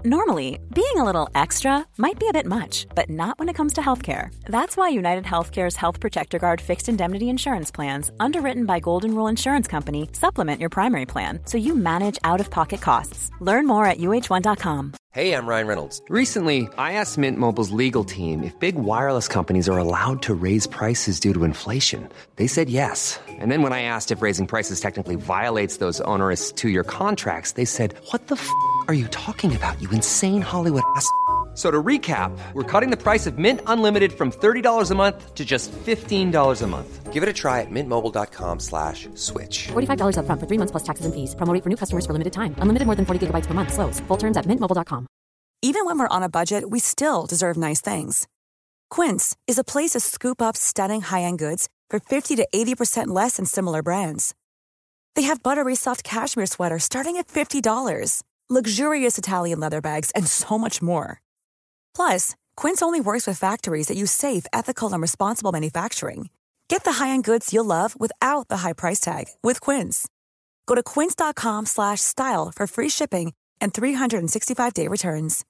Normally, being a little extra might be a bit much, but not when it comes to healthcare. That's why United Healthcare's Health Protector Guard fixed indemnity insurance plans, underwritten by Golden Rule Insurance Company, supplement your primary plan so you manage out-of-pocket costs. Learn more at uh1.com. Hey, I'm Ryan Reynolds. Recently, I asked Mint Mobile's legal team if big wireless companies are allowed to raise prices due to inflation. They said yes. And then when I asked if raising prices technically violates those onerous two-year contracts, they said, "What the f*** are you talking about, you insane Hollywood ass?" So to recap, we're cutting the price of Mint Unlimited from $30 a month to just $15 a month. Give it a try at mintmobile.com/switch. $45 up front for 3 months plus taxes and fees. Promo rate for new customers for limited time. Unlimited more than 40 gigabytes per month. Slows full terms at mintmobile.com. Even when we're on a budget, we still deserve nice things. Quince is a place to scoop up stunning high-end goods for 50 to 80% less than similar brands. They have buttery soft cashmere sweaters starting at $50, luxurious Italian leather bags, and so much more. Plus, Quince only works with factories that use safe, ethical, and responsible manufacturing. Get the high-end goods you'll love without the high price tag with Quince. Go to quince.com/style for free shipping and 365-day returns.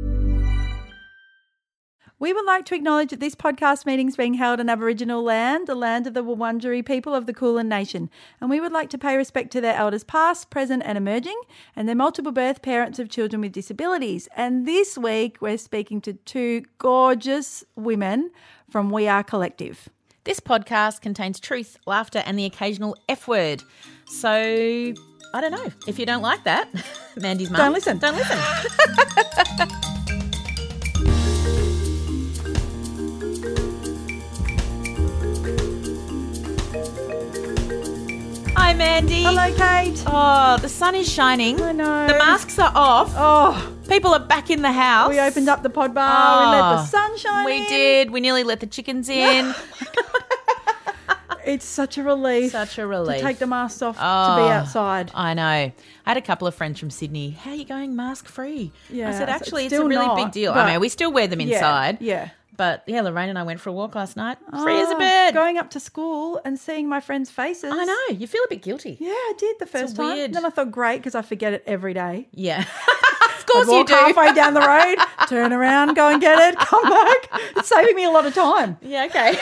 We would like to acknowledge that this podcast meeting is being held on Aboriginal land, the land of the Wurundjeri people of the Kulin Nation, and we would like to pay respect to their elders past, present and emerging, and their multiple birth parents of children with disabilities. And this week we're speaking to two gorgeous women from We Are Collective. This podcast contains truth, laughter and the occasional F word. So, I don't know. If you don't like that, Mandy's mum. Don't listen. Don't listen. Hi, Mandy. Hello, Kate. Oh, the sun is shining. I know. The masks are off. Oh, People are back in the house. we opened up the pod bar. We let the sun shine We in. did. We nearly let the chickens in. It's such a relief. Such a relief. To take the masks off to be outside. I know. I had a couple of friends from Sydney. How are you going mask free? Yeah, I said, so actually, it's it's a still really not, big deal. but- I mean, we still wear them inside. Yeah. But yeah, Lorraine and I went for a walk last night. Free as a bird. Going up to school and seeing my friends' faces. I know. You feel a bit guilty. Yeah, I did the first time. weird. Then I thought, great, because I forget it every day. Yeah. Of course I'd you walk do. halfway down the road, turn around, go and get it, come back. It's saving me a lot of time. Yeah, okay.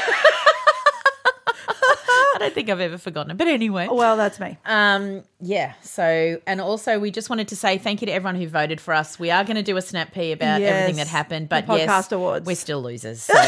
I don't think I've ever forgotten it. But anyway. Well, that's me. Yeah. So, and also we just wanted to say thank you to everyone who voted for us. We are going to do a snap pea about Yes, everything that happened. But the podcast yes, awards. we're still losers. So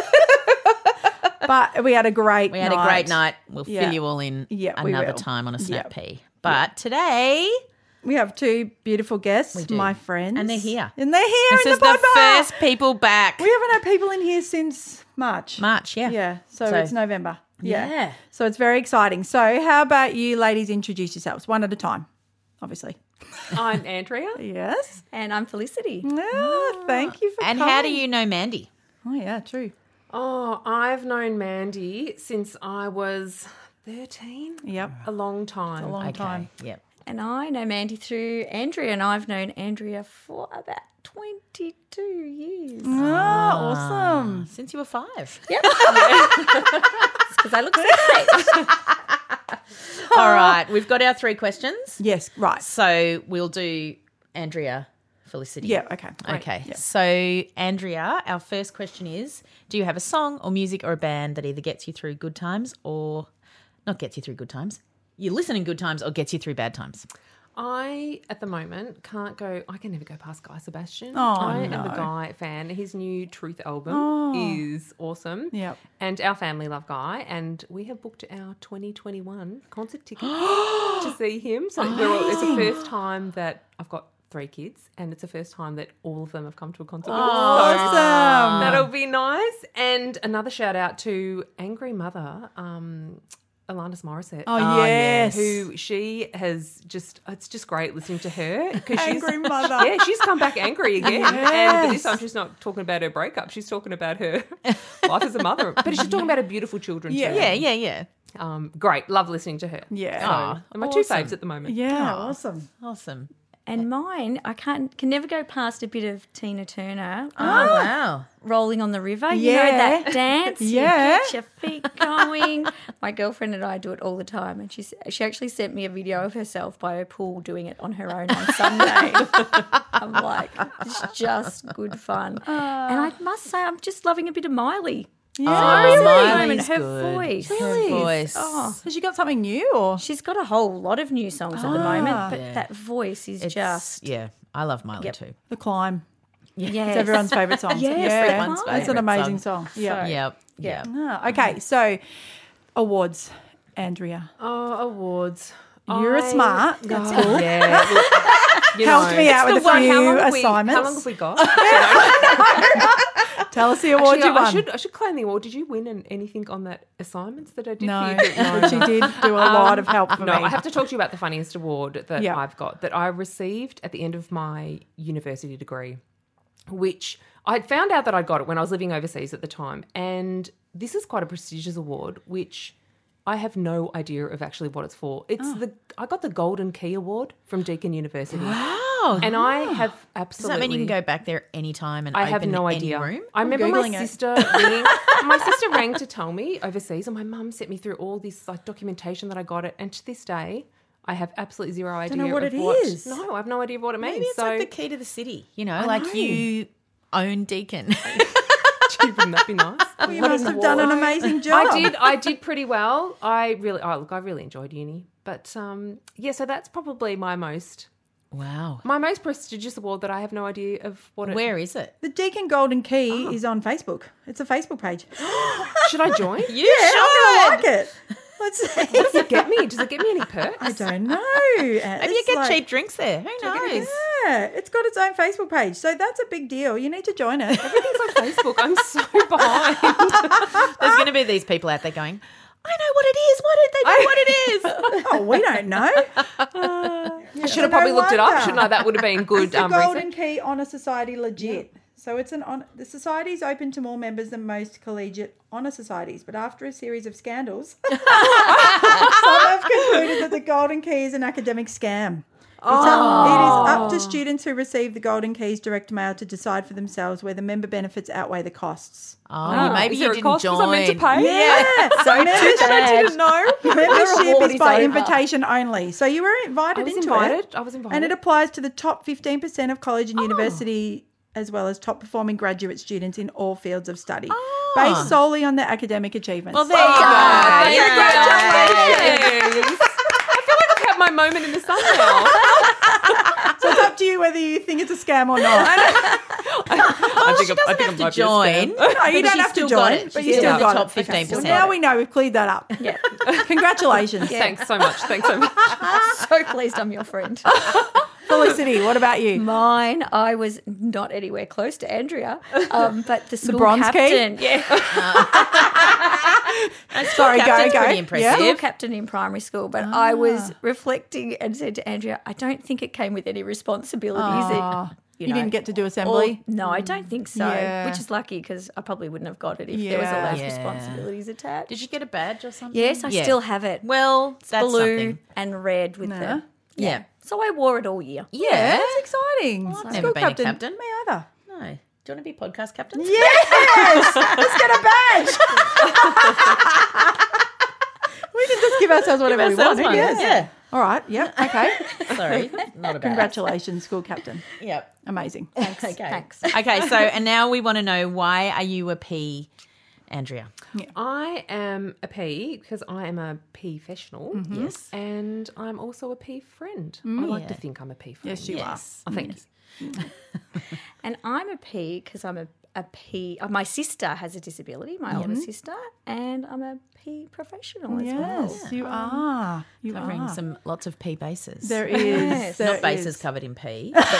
But we had a great we had a great night. We'll Yeah. fill you all in Yeah, we another will. time on a snap Yep. pea. But today, We have two beautiful guests, do. my friends. And they're here. And they're here this in is the pod the bar. first people back. We haven't had people in here since March. Yeah. Yeah, so So- it's November. Yeah. So it's very exciting. So how about you ladies introduce yourselves one at a time, obviously. I'm Andrea. Yes. And I'm Felicity. Ah, thank you for And coming. how do you know Mandy? Oh, yeah, true. Oh, I've known Mandy since I was 13. Yep. A long time. A long time. Yep. And I know Mandy through Andrea, and I've known Andrea for about 22 years. Oh, awesome. Since you were 5. Yep. Because I look so great. All right. We've got our 3 questions. Yes, right. So we'll do Andrea, Felicity. Yeah, okay. Okay. So, Andrea, our first question is, do you have a song or music or a band that either gets you through good times or not gets you through good times? You listen in good times or gets you through bad times? I, at the moment, I can never go past Guy Sebastian. Oh, I am no. a Guy fan. His new Truth album is awesome. Yep. And our family love Guy, and we have booked our 2021 concert tickets to see him. So it's the first time that I've got 3 kids, and it's the first time that all of them have come to a concert with us. Awesome. So that'll be nice. And another shout out to Angry Mother, Alanis Morissette. Oh, yes. Who she has just, it's just great listening to her. Angry Mother. Yeah, she's come back angry again. And but this time she's not talking about her breakup. She's talking about her life as a mother. But she's talking about her beautiful children too. Yeah. Great. Love listening to her. Yeah. So, and my 2 faves at the moment. Yeah, awesome. Awesome. And mine, I can never go past a bit of Tina Turner. Oh, wow. Rolling on the River. Yeah. You know that dance? Yeah. You get your feet going. My girlfriend and I do it all the time. And she actually sent me a video of herself by her pool doing it on her own on Sunday. I'm like, it's just good fun. And I must say, I'm just loving a bit of Miley. Yeah. Oh, Her Miley's good. voice. Her voice. Oh, Has she got something new or? she's got a whole lot of new songs at the moment, but that voice is just Yeah, I love Miley too. The Climb. yes. It's everyone's favourite song. Yes, yeah. everyone's It's an favourite amazing song. Yeah. Yep. Yeah. Okay, so awards, Andrea. Oh, awards. You're a smart. That's cool. Yeah. You Helped know. me out It's with the a one- few how long have assignments. How long have we got? Tell us the award you won. I should claim the award. Did you win anything on that assignments that I did No, for you? but she did do a lot of help for No, me. I have to talk to you about the funniest award that Yeah. I've got that I received at the end of my university degree, which I found out that I got it when I was living overseas at the time. And this is quite a prestigious award, which I have no idea of actually what it's for. I got the Golden Key Award from Deakin University. Wow. And I have Does absolutely... that mean you can go back there anytime and I open have no any idea. room? I remember my Googling it. sister ringing. My sister rang to tell me overseas, and my mum sent me through all this like documentation that I got it. And to this day, I have absolutely zero idea know what of it what. is. No, I have no idea what it means. Maybe it's so like the key to the city, you know, like you own Deakin. wouldn't that be nice? You must have done an amazing job. I did pretty well. I really enjoyed uni. But so that's probably my most Wow. prestigious award that I have no idea of what it Where is it? The Deakin Golden Key is on Facebook. It's a Facebook page. Should I join? You I like it. Let's see. Does it get me? Does it get me any perks? I don't know. Maybe you get cheap drinks there. Who knows? Yeah, it's got its own Facebook page. So that's a big deal. You need to join it. Everything's on Facebook. I'm so behind. There's going to be these people out there going, I know what it is. Why don't they know what it is? Oh, we don't know. I should have probably looked it up, shouldn't I? That would have been good The Golden research. Key Honour Society legit. So it's the society is open to more members than most collegiate honour societies, but after a series of scandals, some have concluded that the Golden Key is an academic scam. It is up to students who receive the Golden Keys direct mail to decide for themselves whether member benefits outweigh the costs. Oh, maybe Is you there a didn't cost 'cause I'm meant to join. pay? Yeah, so membership, I didn't know. Membership award is is by over. invitation only. So you were invited I was into invited. it. I was invited. And it applies to the top 15% of college and university as well as top performing graduate students in all fields of study, based solely on their academic achievements. Well, there you go. Congratulations. I feel like I've had my moment in the sun now. So it's up to you whether you think it's a scam or not. She doesn't have to join. No, you but don't she's have to still join, got it. but She's you still in got the it. top 15%. Well, now we know we've cleared that up. Yeah. Congratulations. Thanks so much. So pleased I'm your friend. Felicity, what about you? Mine, I was not anywhere close to Andrea, but the school bronze key? captain. Yeah. Sorry, Captain's go. pretty impressive. School captain in primary school, but I was reflecting and said to Andrea, I don't think it came with any responsibilities. You know, didn't get to do assembly? No, I don't think so, Yeah. which is lucky because I probably wouldn't have got it if there was all those Yeah. responsibilities attached. Did you get a badge or something? Yes, I still have it. Well, that's Blue something. and red with the... Yeah. So I wore it all year. Yeah. That's exciting. I've School never been a captain. Me either. No. Do you want to be podcast captain? Yes! Let's get a badge. We can just give ourselves whatever we want. ourselves Who one. cares? Yeah. All right. Yep. Okay. Sorry, not a bad. Congratulations, school captain. Yep. Amazing. Okay. Thanks. Okay, so and now we want to know, why are you a P, Andrea? I am a P because I am a P professional. Yes. And I'm also a P friend. I like to think I'm a P friend. Yes, you Yes. I think. And I'm a P because I'm a P. My sister has a disability, my older sister, and I'm a P professional as well. Yes, you are. You Covering are. lots of P bases. There is. there Not bases is. covered in P, but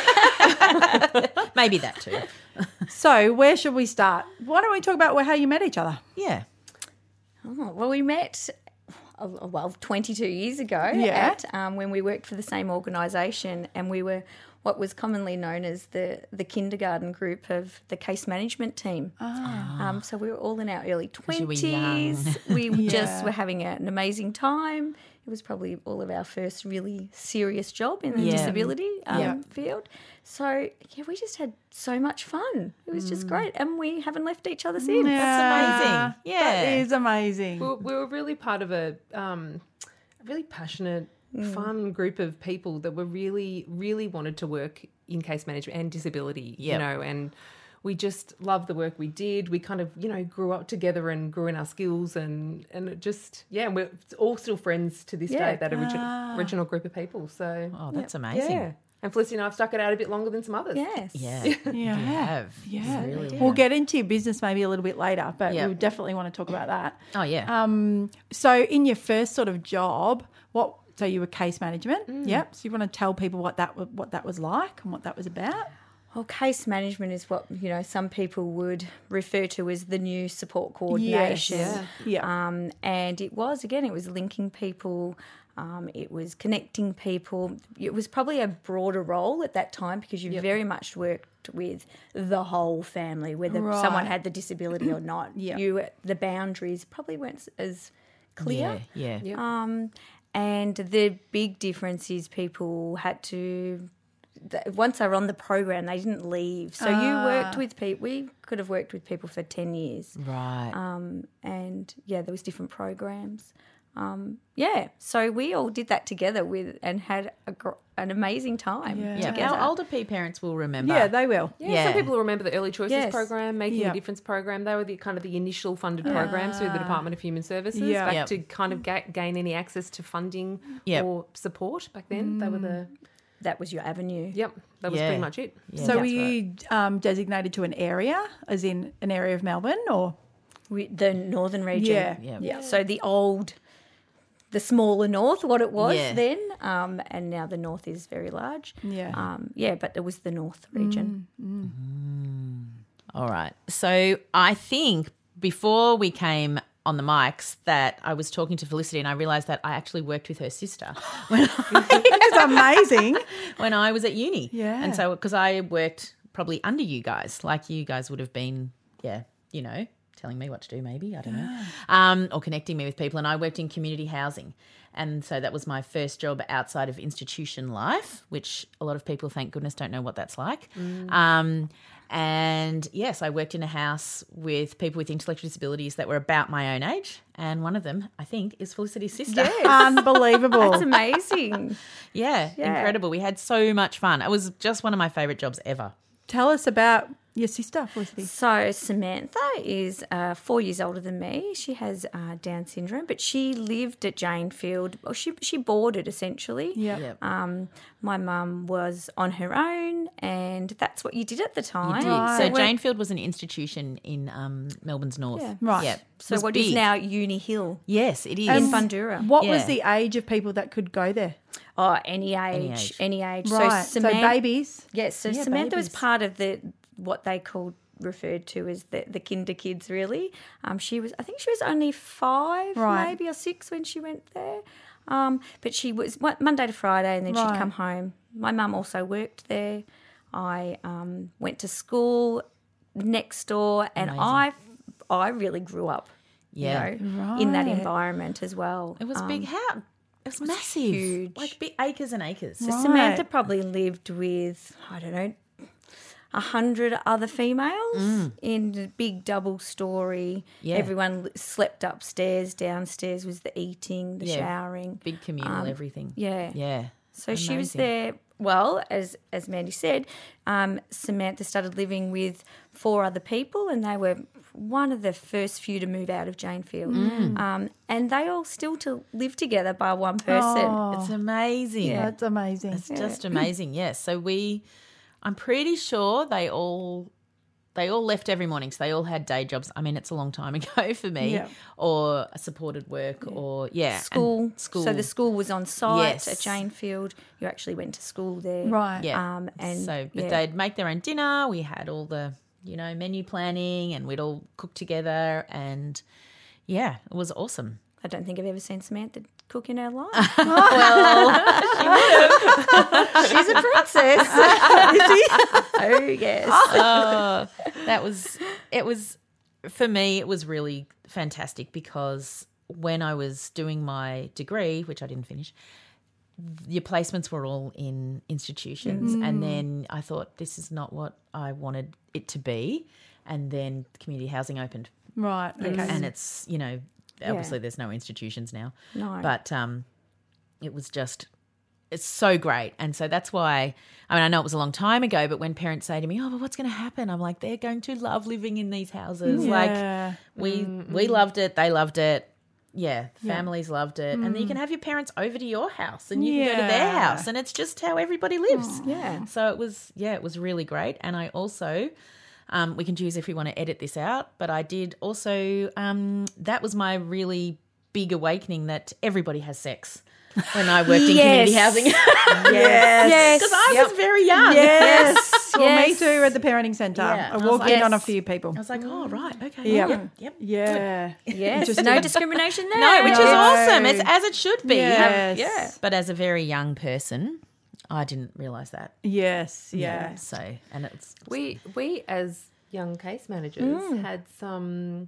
maybe that too. So where should we start? Why don't we talk about how you met each other? Yeah. Oh, well, we met 22 years ago Yeah. at when we worked for the same organisation, and we were what was commonly known as the kindergarten group of the case management team. So we were all in our early you were 20s. young. We just were having an amazing time it was probably all of our first really serious job in the Yeah. disability field. So, yeah, we just had so much fun. It was just great. And we haven't left each other since. amazing. Yeah. That is amazing. We were really part of a really passionate, fun group of people that were really, really wanted to work in case management and disability, Yep. you know, and we just loved the work we did. We kind of, you know, grew up together and grew in our skills and it just, and we're all still friends to this day, that original group of people. So, Oh, that's amazing. yeah. And Felicity and I have stuck it out a bit longer than some others. Yes. Yeah. Yeah. You have. Yeah. You really We'll have. get into your business maybe a little bit later, but Yep. we definitely want to talk about that. Oh, yeah. So in your first sort of job, so you were case management. Yep. So you want to tell people what that was like and what that was about? Well, case management is what, you know, some people would refer to as the new support coordination. Yes. Yeah. And it was linking people, it was connecting people. It was probably a broader role at that time because you very much worked with the whole family, whether someone had the disability or not. The boundaries probably weren't as clear. Yeah. And the big difference is people had to, once they were on the program, they didn't leave. So you worked with people. We could have worked with people for 10 years. Right. And, there was different programs. So we all did that together and had an amazing time yeah. together. Our older parents will remember. Yeah, they will. Yeah, some people will remember the Early Choices Yes. program, Making a Difference program. They were the kind of the initial funded programs through the Department of Human Services back to kind of gain any access to funding or support back then. They were That was your avenue. that was pretty much it. Yeah. So were you designated to an area, as in an area of Melbourne, or? The northern region. Yeah. So the smaller north, what it was Yeah. then, and now the north is very large. Yeah. But it was the north region. All right. So I think before we came on the mics that I was talking to Felicity and I realised that I actually worked with her sister It's amazing. when I was at uni. Yeah. And so because I worked probably under you guys, like you guys would have been, telling me what to do maybe, I don't know, or connecting me with people. And I worked in community housing. And so that was my first job outside of institution life, which a lot of people, thank goodness, don't know what that's like. And yes, I worked in a house with people with intellectual disabilities that were about my own age. And one of them, I think, is Felicity's sister. Unbelievable. That's amazing. Yeah, incredible. We had so much fun. It was just one of my favourite jobs ever. Tell us about your sister, Felicity. So Samantha is 4 years older than me. She has Down syndrome, but she lived at Janefield. Well, she boarded essentially. Yeah. My mum was on her own, and that's what you did at the time. You did. So Janefield was an institution in Melbourne's north. Yeah. Right. Yeah. So It was what is big. now Uni Hill Yes, it is. in Fundura. What was Yeah. the age of people that could go there? Oh, any age. Right. So, So babies. Yes, so Yeah, Samantha was babies. part of what they referred to as the kinder kids, really. I think she was only 5 Right. maybe or 6 when she went there. But she was Monday to Friday, and then Right. she'd come home. My mum also worked there. I went to school next door, and I really grew up, Yeah. in that environment as well. It was a big house. It was massive. huge. Like big acres and acres. So Samantha probably lived with, I don't know, 100 other females in a big double story. Yeah. Everyone slept upstairs. Downstairs was the eating, the Yeah. showering. Big communal everything. Yeah. Yeah. So she was Amazing. there. Well, as Mandy said, Samantha started living with 4 other people, and they were one of the first few to move out of Janefield. And they all still to live together by one person. It's amazing. That's amazing. It's just amazing. Yes. So I'm pretty sure they all left every morning. So they all had day jobs. I mean, it's a long time ago for me. Yeah. Or supported work or School. and school. So the school was on site Yes. at Janefield. You actually went to school there. Right. Yeah. And But they'd make their own dinner. We had all the, menu planning, and we'd all cook together, and yeah, it was awesome. I don't think I've ever seen Samantha cook in her life. She's a princess. Oh, yes. It was for me, it was really fantastic because when I was doing my degree, which I didn't finish, your placements were all in institutions. And then I thought, this is not what I wanted it to be. And then community housing opened. Right. Okay. And it's, you know, obviously there's no institutions now. No. But it was just, it's so great. And so that's why, I mean, I know it was a long time ago, but when parents say to me, oh, but what's going to happen? I'm like, they're going to love living in these houses. Yeah. Like we loved it. They loved it. Yeah, families loved it. And then you can have your parents over to your house and you can go to their house, and it's just how everybody lives. Yeah. So it was really great. And I also, we can choose if we want to edit this out, but I did also, that was my really big awakening that everybody has sex when I worked in community housing. Yes. Because I was very young. Yes. Well, me too at the parenting centre. Yeah. I walked in on a few people. I was like, oh, right, okay. Yep. Yep. Yeah. Yes. No discrimination there. No, which is awesome. It's as it should be. Yes. Yeah. But as a very young person, I didn't realise that. Yes. Yeah. So, and it's We as young case managers had some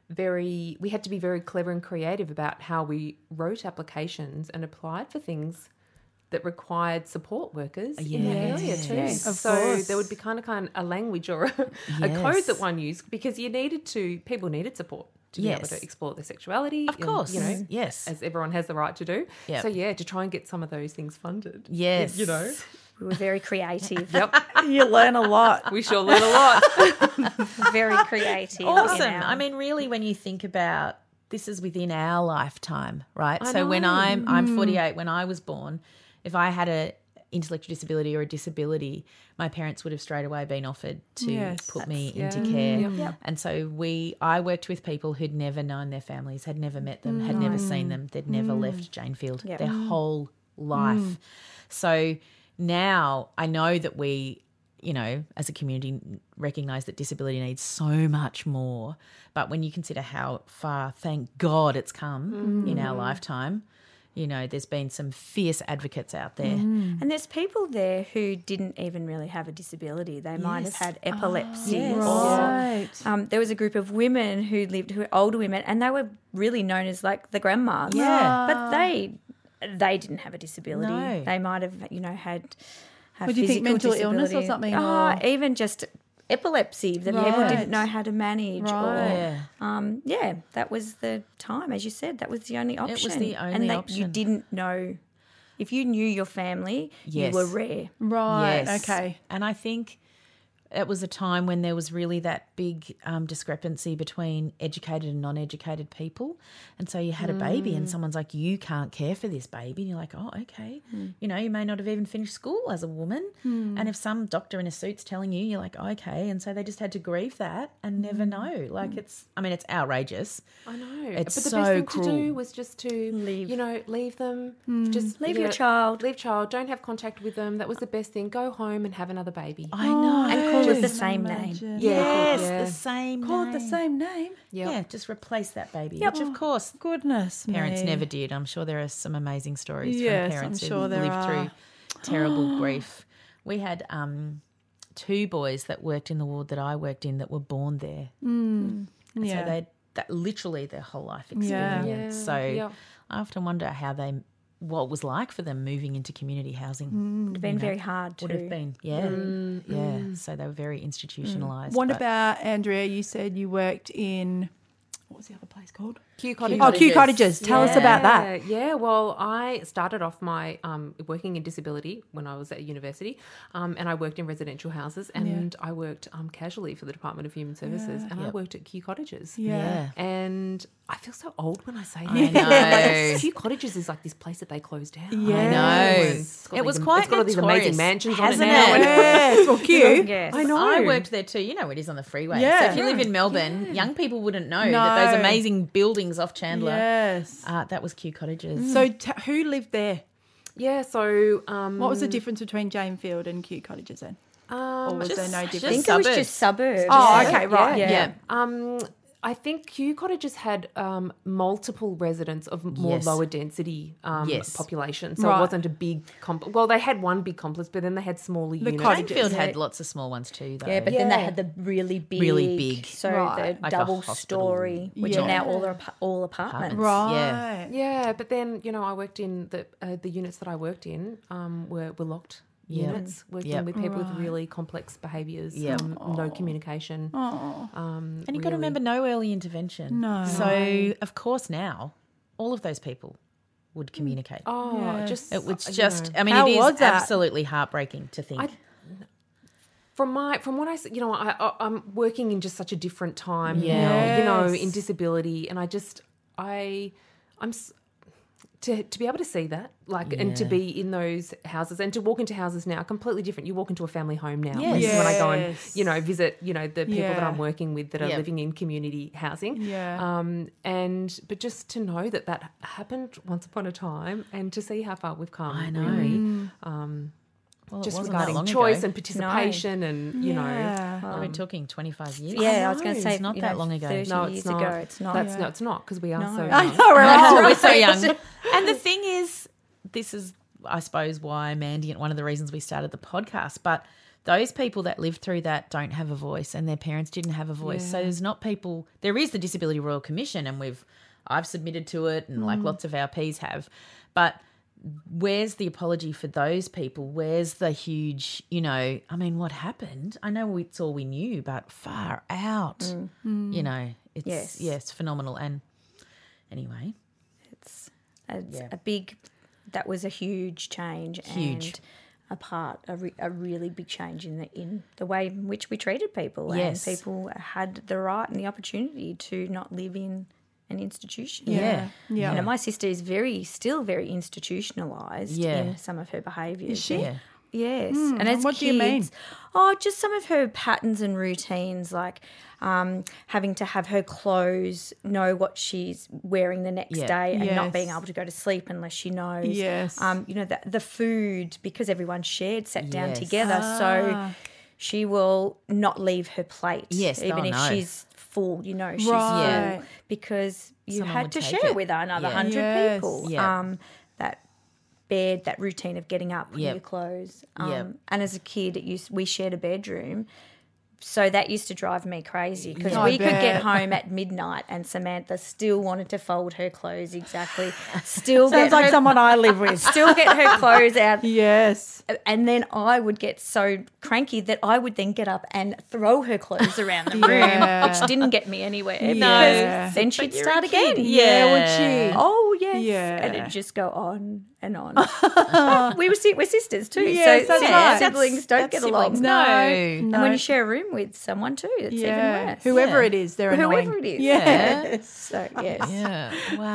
we had to be very clever and creative about how we wrote applications and applied for things that required support workers in the area too. Yes. Of So course. there would be kind of a language or a code that one used because people needed support to be able Yes. to explore their sexuality. Of course. You know, Yes. as everyone has the right to do. Yep. So to try and get some of those things funded. Yes. You know. We were very creative. Yep. You learn a lot. We sure learn a lot. Very creative. Awesome. in our- I mean, really, when you think about this is within our lifetime, right? I So when know. I'm 48, when I was born, if I had a intellectual disability or a disability, my parents would have straight away been offered to Yes. put me into yeah. care. Yep. And so I worked with people who'd never known their families, had never met them, had never seen them, they'd never left Jane Field Yep. their whole life. So now I know that we, you know, as a community recognise that disability needs so much more. But when you consider how far, thank God, it's come in our lifetime, you know, there's been some fierce advocates out there. And there's people there who didn't even really have a disability. They might have had epilepsy. yes. Right. There was a group of women who were older women, and they were really known as like the grandmas. Yeah. But they didn't have a disability. No. They might have, have Would you think physical mental illness or disability. something, Oh, or- even just epilepsy that people Right. didn't know how to manage. Right. Or, that was the time, as you said, that was the only option. the only and that option. you didn't know. If you knew your family, Yes. you were rare. Right. Yes. Okay. And I think it was a time when there was really that big discrepancy between educated and non-educated people. And so you had a baby and someone's like, you can't care for this baby. And you're like, oh, okay. You know, you may not have even finished school as a woman. And if some doctor in a suit's telling you, you're like, oh, okay. And so they just had to grieve that and never know. Like it's outrageous. I know. It's but the so best thing cruel. to do was just to leave them. Just Leave your child. Leave child. Don't have contact with them. That was the best thing. Go home and have another baby. I know. And call it the same name. Yes, Yeah. the same Call name. it the same name. Yep. Yeah, just replace that baby, which of course Goodness parents me. never did. I'm sure there are some amazing stories Yes, from parents I'm who sure there lived are. through terrible grief. We had 2 boys that worked in the ward that I worked in that were born there. And Yeah. so that literally their whole life Yeah. experience. Yeah, So yeah. I often wonder what it was like for them moving into community housing. Would have been very hard too. Would have been, yeah. So they were very institutionalised. What but- about, Andrea, you said you worked in, what was the other place called? Kew Cottages. Oh, Kew Cottages. Tell us about that. Yeah, well, I started off my working in disability when I was at university, and I worked in residential houses, and I worked casually for the Department of Human Services, and I worked at Kew Cottages. Yeah. And I feel so old when I say that. I know. Like, Kew Cottages is like this place that they closed down. Yeah. I know. And it's got It was these- quite it's got all these notorious, amazing mansions hasn't on it now. it? Yes, well, Kew. Yes. I know. I worked there too. You know it is on the freeway. Yeah. So if you live in Melbourne, young people wouldn't know that those No. amazing buildings off Chandler. Yes. That was Kew Cottages. So who lived there? Yeah, so... What was the difference between Jane Field and Kew Cottages then? Or was there no I difference? think it was just suburbs. Oh, okay, right. Yeah. Yeah. I think Kew Cottages had multiple residents of more Yes. lower density Yes. population. So Right. it wasn't a big well, they had one big complex, but then they had smaller units. Cranefield had lots of small ones too, though. Yeah, but then they had the really big, so Right. the Like a double hospital. story, which are now all apartments. Right. Yeah, but then, I worked in the units that I worked in were locked units, working with people with really complex behaviours, no communication. And you've got to remember, no early intervention. No. So, of course, now all of those people would communicate. Just It was you just, know. I mean, How it is was that? absolutely heartbreaking to think. From what I, I'm working in just such a different time now, Yes. in disability, and to be able to see that, and to be in those houses and to walk into houses now, completely different. You walk into a family home now. Yes. When I go Yes. and, visit, the people that Yeah. I'm working with that are Yeah. living in community housing. Yeah. But just to know that happened once upon a time, and to see how far we've come. I know. Really, Well, it just wasn't that regarding long choice ago. and participation, and Yeah. We're talking 25 years. Yeah, I was going to know, say it's not you that know, long ago. 30 No, years it's not. ago, it's not. That's no, it's not, because we are so young. I know, right? We're so young. And the thing is, this is, I suppose, why Mandy, and one of the reasons we started the podcast, but those people that lived through that don't have a voice, and their parents didn't have a voice. So there's not people, there is the Disability Royal Commission, and I've submitted to it, and like lots of our Ps have, but where's the apology for those people? Where's the huge, what happened? I know it's all we knew, but far out, it's, it's phenomenal. And anyway, It's a big, that was a huge change. Huge. And a really big change in the way in which we treated people. Yes. And people had the right and the opportunity to not live in an institution. Yeah. Yeah. My sister is still very institutionalised Yeah. in some of her behaviours. Is she? Yeah. Yes. And as what kids, do you mean? Just some of her patterns and routines, like having to have her clothes know what she's wearing the next Yeah. day, and not Yes. being able to go to sleep unless she knows. Yes. The food, because everyone sat down Yes. together, so she will not leave her plate. Yes. Even Oh, if no. she's full, she's Right. full, because you Someone had would to take share it. with another Yeah. 100 Yes. people. Yeah. That bed, that routine of getting up, putting Yep. your clothes. Yep. And as a kid, we shared a bedroom. So that used to drive me crazy, because Yeah. we I could get bet. home at midnight and Samantha still wanted to fold her clothes exactly. Still Sounds like someone I live with. still get her clothes out. Yes. And then I would get so cranky that I would then get up and throw her clothes around the room, Yeah. which didn't get me anywhere. Yeah. Because then she'd you're start a kid. again. Yeah, would she? Oh, yes. Yeah. And it'd just go on and on. But we're sisters too. Yes, so that's right. siblings don't get along. siblings. No. And when you share a room with someone too, it's even worse. Whoever Yeah. it is, they're annoying. Whoever it is. Yeah. So, yes. Yeah.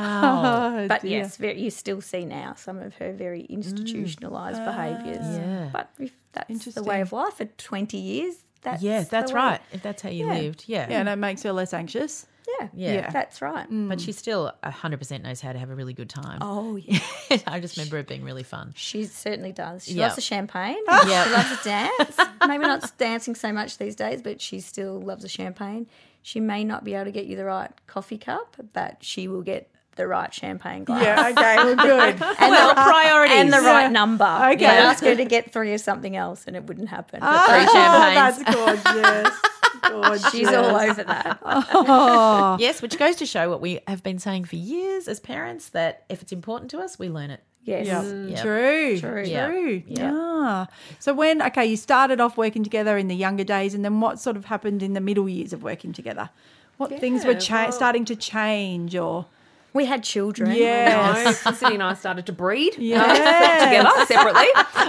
Wow. Oh, But dear. yes, you still see now some of her very institutionalised behaviours. Yeah. But if that's the Interesting. way of life for 20 years, that's Yes, that's the way. right. If that's how you Yeah. lived. Yeah. Yeah, and it makes her less anxious. Yeah, Yeah. that's right. But she still 100% knows how to have a really good time. Oh, yeah. I just remember it being really fun. She certainly does. She Yeah. loves the champagne. Yeah. She loves to dance. Maybe not dancing so much these days, but she still loves the champagne. She may not be able to get you the right coffee cup, but she will get the right champagne glass. Yeah, okay, well, good. And Well, priorities. And the right number. Okay. You ask her to get 3 of something else and it wouldn't happen. But 3 Oh, champagnes. that's gorgeous. Gorgeous. She's all over that. Oh, Yes, which goes to show what we have been saying for years as parents, that if it's important to us, we learn it. Yes. yeah. Yeah. True. True. True. Yeah. Yeah. So you started off working together in the younger days, and then what sort of happened in the middle years of working together? What things were starting to change, or We had children. Yes. No, Felicity and I started to breed Yes. together separately.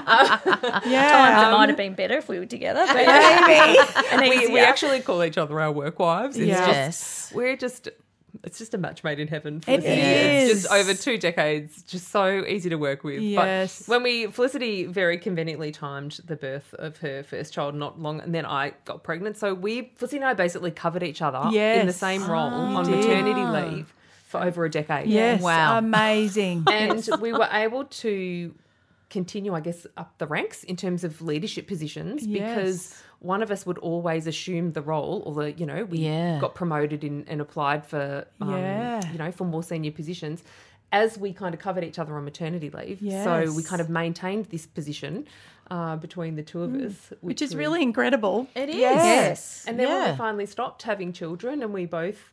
yeah, It might have been better if we were together. But maybe. and we easier. actually call each other our work wives. It's Yes. it's just a match made in heaven. It Felicity. is. It's just over 2 decades, just so easy to work with. Yes. But when Felicity very conveniently timed the birth of her first child not long, and then I got pregnant. So Felicity and I basically covered each other in the Yes. same role on did. maternity leave for over a decade. Yes. Wow. Amazing. And we were able to continue, I guess, up the ranks in terms of leadership positions because one of us would always assume the role, although, we got promoted and applied for, for more senior positions as we kind of covered each other on maternity leave. Yes. So we kind of maintained this position between the two of us. Which is really incredible. It is. Yes. And then when we finally stopped having children and we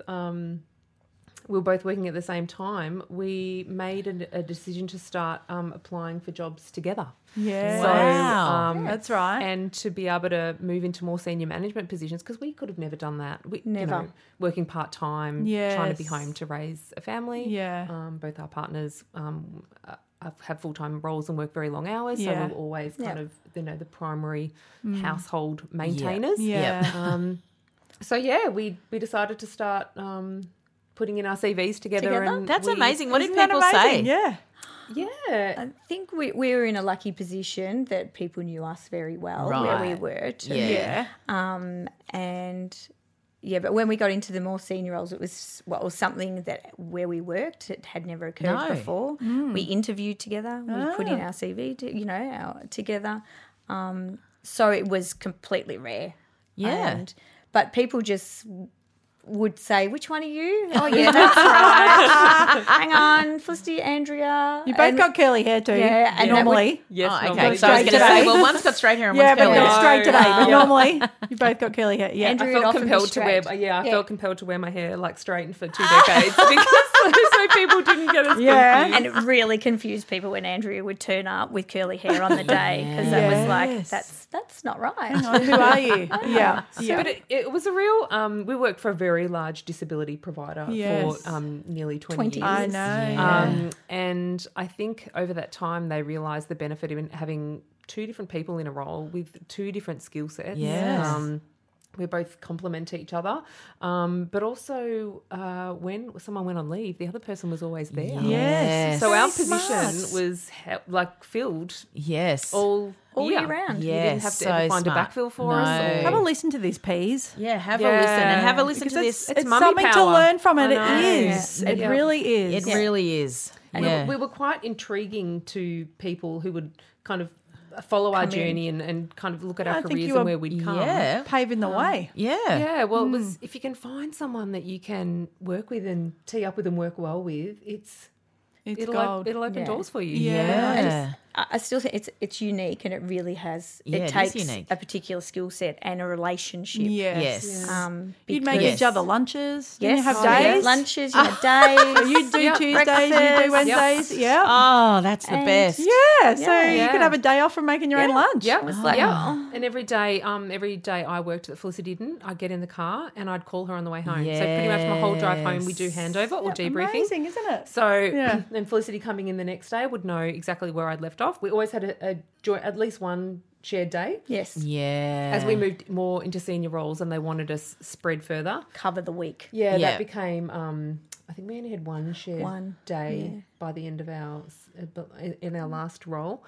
were both working at the same time, we made a decision to start applying for jobs together. Yeah. So, that's right. And to be able to move into more senior management positions, because we could have never done that. Never. Working part-time, trying to be home to raise a family. Yeah. Both our partners have full-time roles and work very long hours, so Yeah. we're always kind of, the primary household maintainers. Yeah. We decided to start putting in our CVs together. And That's amazing. What did Isn't that people say? amazing? Yeah. Yeah. I think we were in a lucky position that people knew us very well where we Right. worked. Yeah. But when we got into the more senior roles, it was something that where we worked, it had never occurred before. We interviewed together, we put in our CV, together. So it was completely rare. Yeah. But people just would say, which one are you? Oh, yeah, that's right. Hang on, Felicity, Andrea. You both got curly hair too. Yeah, and that normally. Yes. Oh, no, okay. but- So I was going to Straight say, today. well, one's got straight hair and Yeah, one's but curly got it hair. straight today. But Yeah. normally, you both got curly hair. Yeah. Andrew- I felt often be compelled to wear. straight. I Yeah. felt compelled to wear my hair like straightened for 2 decades because so people didn't get us. Yeah. confused. And it really confused people when Andrea would turn up with curly hair on the day because that was like, Yes. that's not right. Hang on, who are you? Yeah. Yeah. But it was a real. We worked for a very large disability provider Yes. for nearly 20 20 years. I know. And I think over that time they realised the benefit of having two different people in a role with two different skill sets. Yes. We both complement each other. But also when someone went on leave, the other person was always there. Yes. So our Very position smart. was filled Yes. all year round. You didn't Yes, have to so ever find smart. a backfill for us. No. Or, Have a listen to these peas. Yeah, have a Yeah. listen and have a listen Because to this. it's mummy something to power. learn from it. I It know. is. Yeah. It Yeah. really is. It really is. Yeah. We were quite intriguing to people who would kind of follow our journey and kind of look at I our think careers you and were- where we'd come. Yeah. Paving the way. Yeah. Yeah, well, it was if you can find someone that you can work with and tee up with and work well with, It's it'll gold. it'll open Yeah. doors for you. Yeah. I still think it's unique and it really has. Yeah, it it is takes unique. a particular skill set and a relationship. Yes. Yes. You'd make because- each other lunches. Didn't Yes, you have you had days? lunches, you had days. You do Tuesdays, you do breakfast. Wednesdays. Yeah. Oh, that's the And- best. Yeah. So you Yeah. could have a day off from making your own lunch. Yeah, like, And every day I worked that Felicity didn't. I'd get in the car and I'd call her on the way home. So pretty much my whole drive home we do handover or debriefing. Amazing, isn't it? So Yeah. then Felicity coming in the next day would know exactly where I'd left off. We always had at least one shared day. Yes, Yeah. As we moved more into senior roles and they wanted us spread further. cover the week. Yeah, Yeah. that became. I think we only had one shared day by the end of in our last role.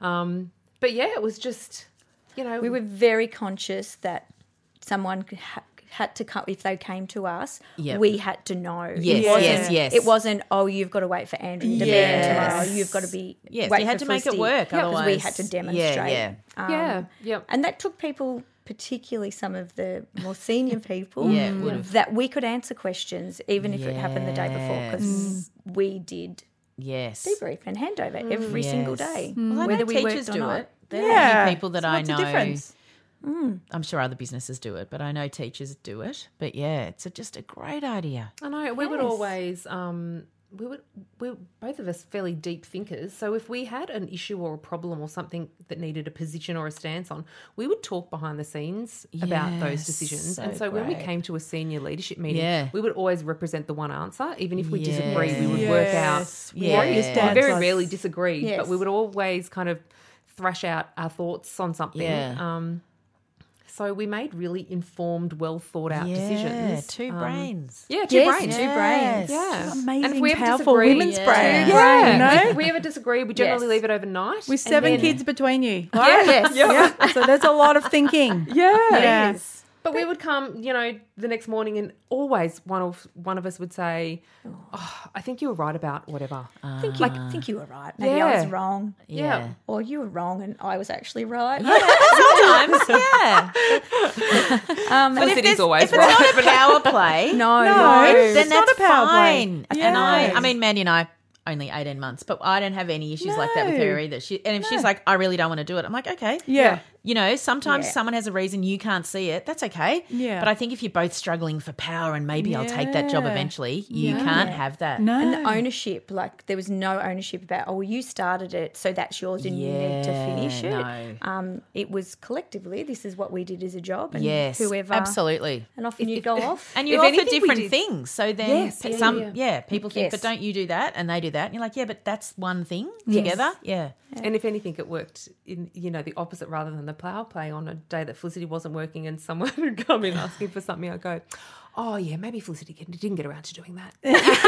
But yeah, it was just, We were very conscious that someone had to come if they came to us. Yep. We had to know. Yes, It wasn't- yes, yes. It wasn't. Oh, you've got to wait for Andrew to be in tomorrow. You've got to be. Yes, wait you had for to make it Felicity. work, Yeah, 'cause we otherwise- had to Yeah, demonstrate. yeah. Yep. And that took people, particularly some of the more senior people, Yeah, it would've. that we could answer questions even if it happened the day before because we did Yes. debrief and handover every single Yes. day, Well, I whether know we teachers worked or do not. it. There are Yeah. many people that There's I lots know. of difference. I'm sure other businesses do it, but I know teachers do it. But yeah, it's just a great idea. I know we would always we both of us fairly deep thinkers. So if we had an issue or a problem or something that needed a position or a stance on, we would talk behind the scenes about those Yes, decisions. so And so when we great. came to a senior leadership meeting, Yeah. we would always represent the one answer. Even if we Yes. disagreed, we would work out Yes. Yeah. What your we stance very was. rarely disagreed, Yes. but we would always kind of thrash out our thoughts on something. Yeah. So we made really informed, well thought out decisions. Two brains. Yeah, two Yes, brains. two brains. Yeah. Amazing, and if we ever powerful disagree, women's Yeah. brain. yeah, You know? if we ever disagree, we generally Yes. leave it overnight. With and 7 then- kids between you. Yeah, Yes. Yeah. So there's a lot of thinking. yeah, Yeah. Yes. But we would come, the next morning, and always one of us would say, "Oh, I think you were right about whatever." I think you were right. Maybe I was wrong. Yeah. Or you were wrong and I was actually right. Sometimes, yeah. Felicity's always If it's right. not a power play, No. then it's not that's a power play. fine. Yeah. And I mean, Mandy and I only 18 months, but I don't have any issues like that with her either. And if she's like, I really don't want to do it, I'm like, okay. Yeah. Sometimes someone has a reason you can't see it. That's okay. Yeah. But I think if you're both struggling for power and maybe I'll take that job eventually, you can't have that. No. And the ownership, like there was no ownership about, well, you started it, so that's yours and you need to finish it. No. It was collectively, this is what we did as a job. And Yes, whoever. absolutely. And often you go off. And you If offer anything, we different did- things. So then Yes, people think, Yes. but don't you do that? And they do that. And you're like, yeah, but that's one thing together. Yeah. And if anything, it worked in, the opposite rather than the power play. On a day that Felicity wasn't working and someone would come in asking for something, I'd go, oh, yeah, maybe Felicity didn't get around to doing that.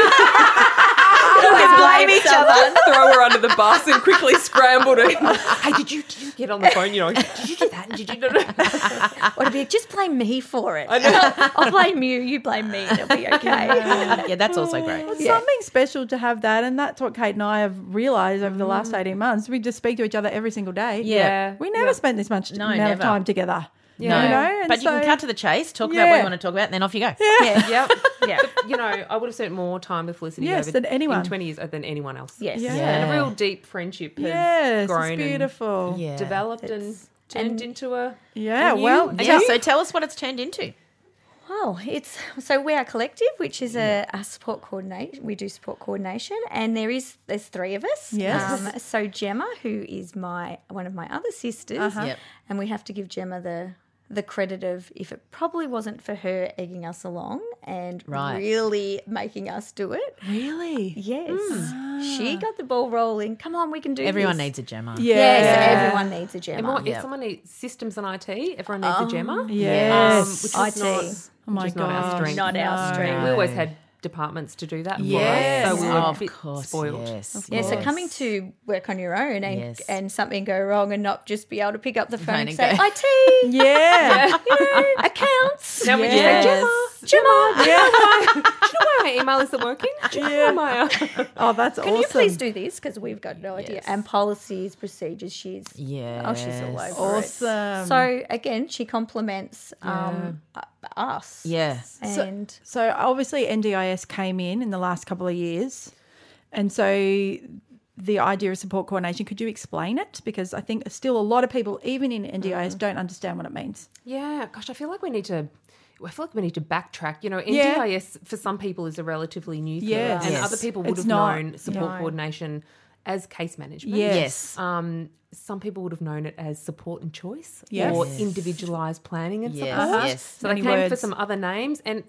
blame each other. Throw her under the bus and quickly scramble to, hey, did you get on the phone? Did you do that? Did you do that? Or to be, just blame me for it. I'll blame you, you blame me, and it'll be okay. Yeah, that's also great. It's something special to have that, and that's what Kate and I have realised over the last 18 months. We just speak to each other every single day. Yeah. We never spent this much amount of never. time together. No, You know, and but you can so- cut to the chase, talk about what Yeah. you want to talk about, and then off you go. Yep. Yeah. I would have spent more time with Felicity Yes, over than anyone. in 20 years than anyone else. Yes. Yeah. And a real deep friendship has Yes, grown it's beautiful. Yeah. and developed and turned into a Yeah, new- well, Yeah, so tell us what it's turned into. Well, so we are Collective, which is a support coordination. We do support coordination, and there's three of us. Yes. So Gemma, who is one of my other sisters, Yep. and we have to give Gemma the credit of, if it probably wasn't for her egging us along and Right. really making us do it. Really? Yes, she got the ball rolling. Come on, we can do Everyone this. needs a Gemma. Yeah. Yes, everyone needs a Gemma. If someone needs systems and IT, everyone needs a Gemma. Yes. Which IT. is not, Oh my which is not our gosh. strength. Not our strength. We always had departments to do that Yes. for us, so we were of a bit course, spoiled. yes. Yeah, so coming to work on your own and Yes. and something go wrong and not just be able to pick up the phone and and say, go- IT, Yeah. accounts, Now we just Yes. say, Gemma, do you know why my email isn't working? Do you know why Oh, that's can awesome. you please do this? Because we've got no idea. Yes. And policies, procedures, she's Yes. all over it. Awesome. So again, she complements us. Yeah. And So obviously NDIS came in the last couple of years, and so the idea of support coordination, could you explain it? Because I think still a lot of people, even in NDIS, don't understand what it means. Yeah, gosh, I feel like we need to backtrack. Yeah. NDIS for some people is a relatively new thing, Yes. and Yes. other people would It's have not. known support No. coordination as case management. Yes. Some people would have known it as support and choice Yes. or individualised planning and Yes. support. Yes. So they Many came for words. some other names, and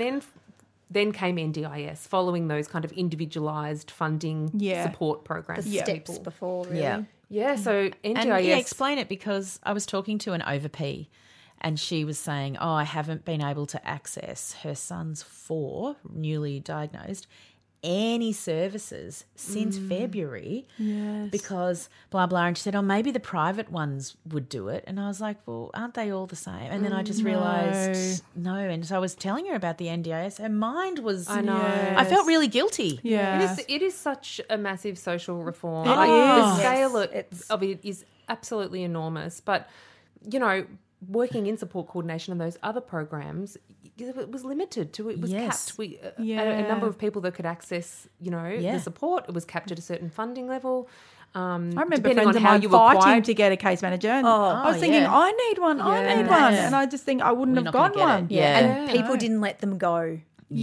then came NDIS following those kind of individualised funding Yeah. support programs. Yeah. steps before, really. Yeah. Yeah, so NDIS. And yeah, explain it, because I was talking to an OVP and she was saying, I haven't been able to access her son's 4, newly diagnosed, any services since February because blah, blah. And she said, maybe the private ones would do it. And I was like, well, aren't they all the same? And then I just realised, no. And so I was telling her about the NDIS. Her mind was, I know. I felt really guilty. Yeah. It is such a massive social reform. It The is. scale It's- of it is absolutely enormous. But, working in support coordination and those other programs, it was limited to, it was Yes. capped. A Yeah. number of people that could access, the support, it was capped at a certain funding level. I remember depending friends on of how mine you fighting acquired. to get a case manager. And I was thinking, yeah. I need one, I need one. And I just think I wouldn't We're have not gonna got get one. it. Yeah. And people didn't let them go.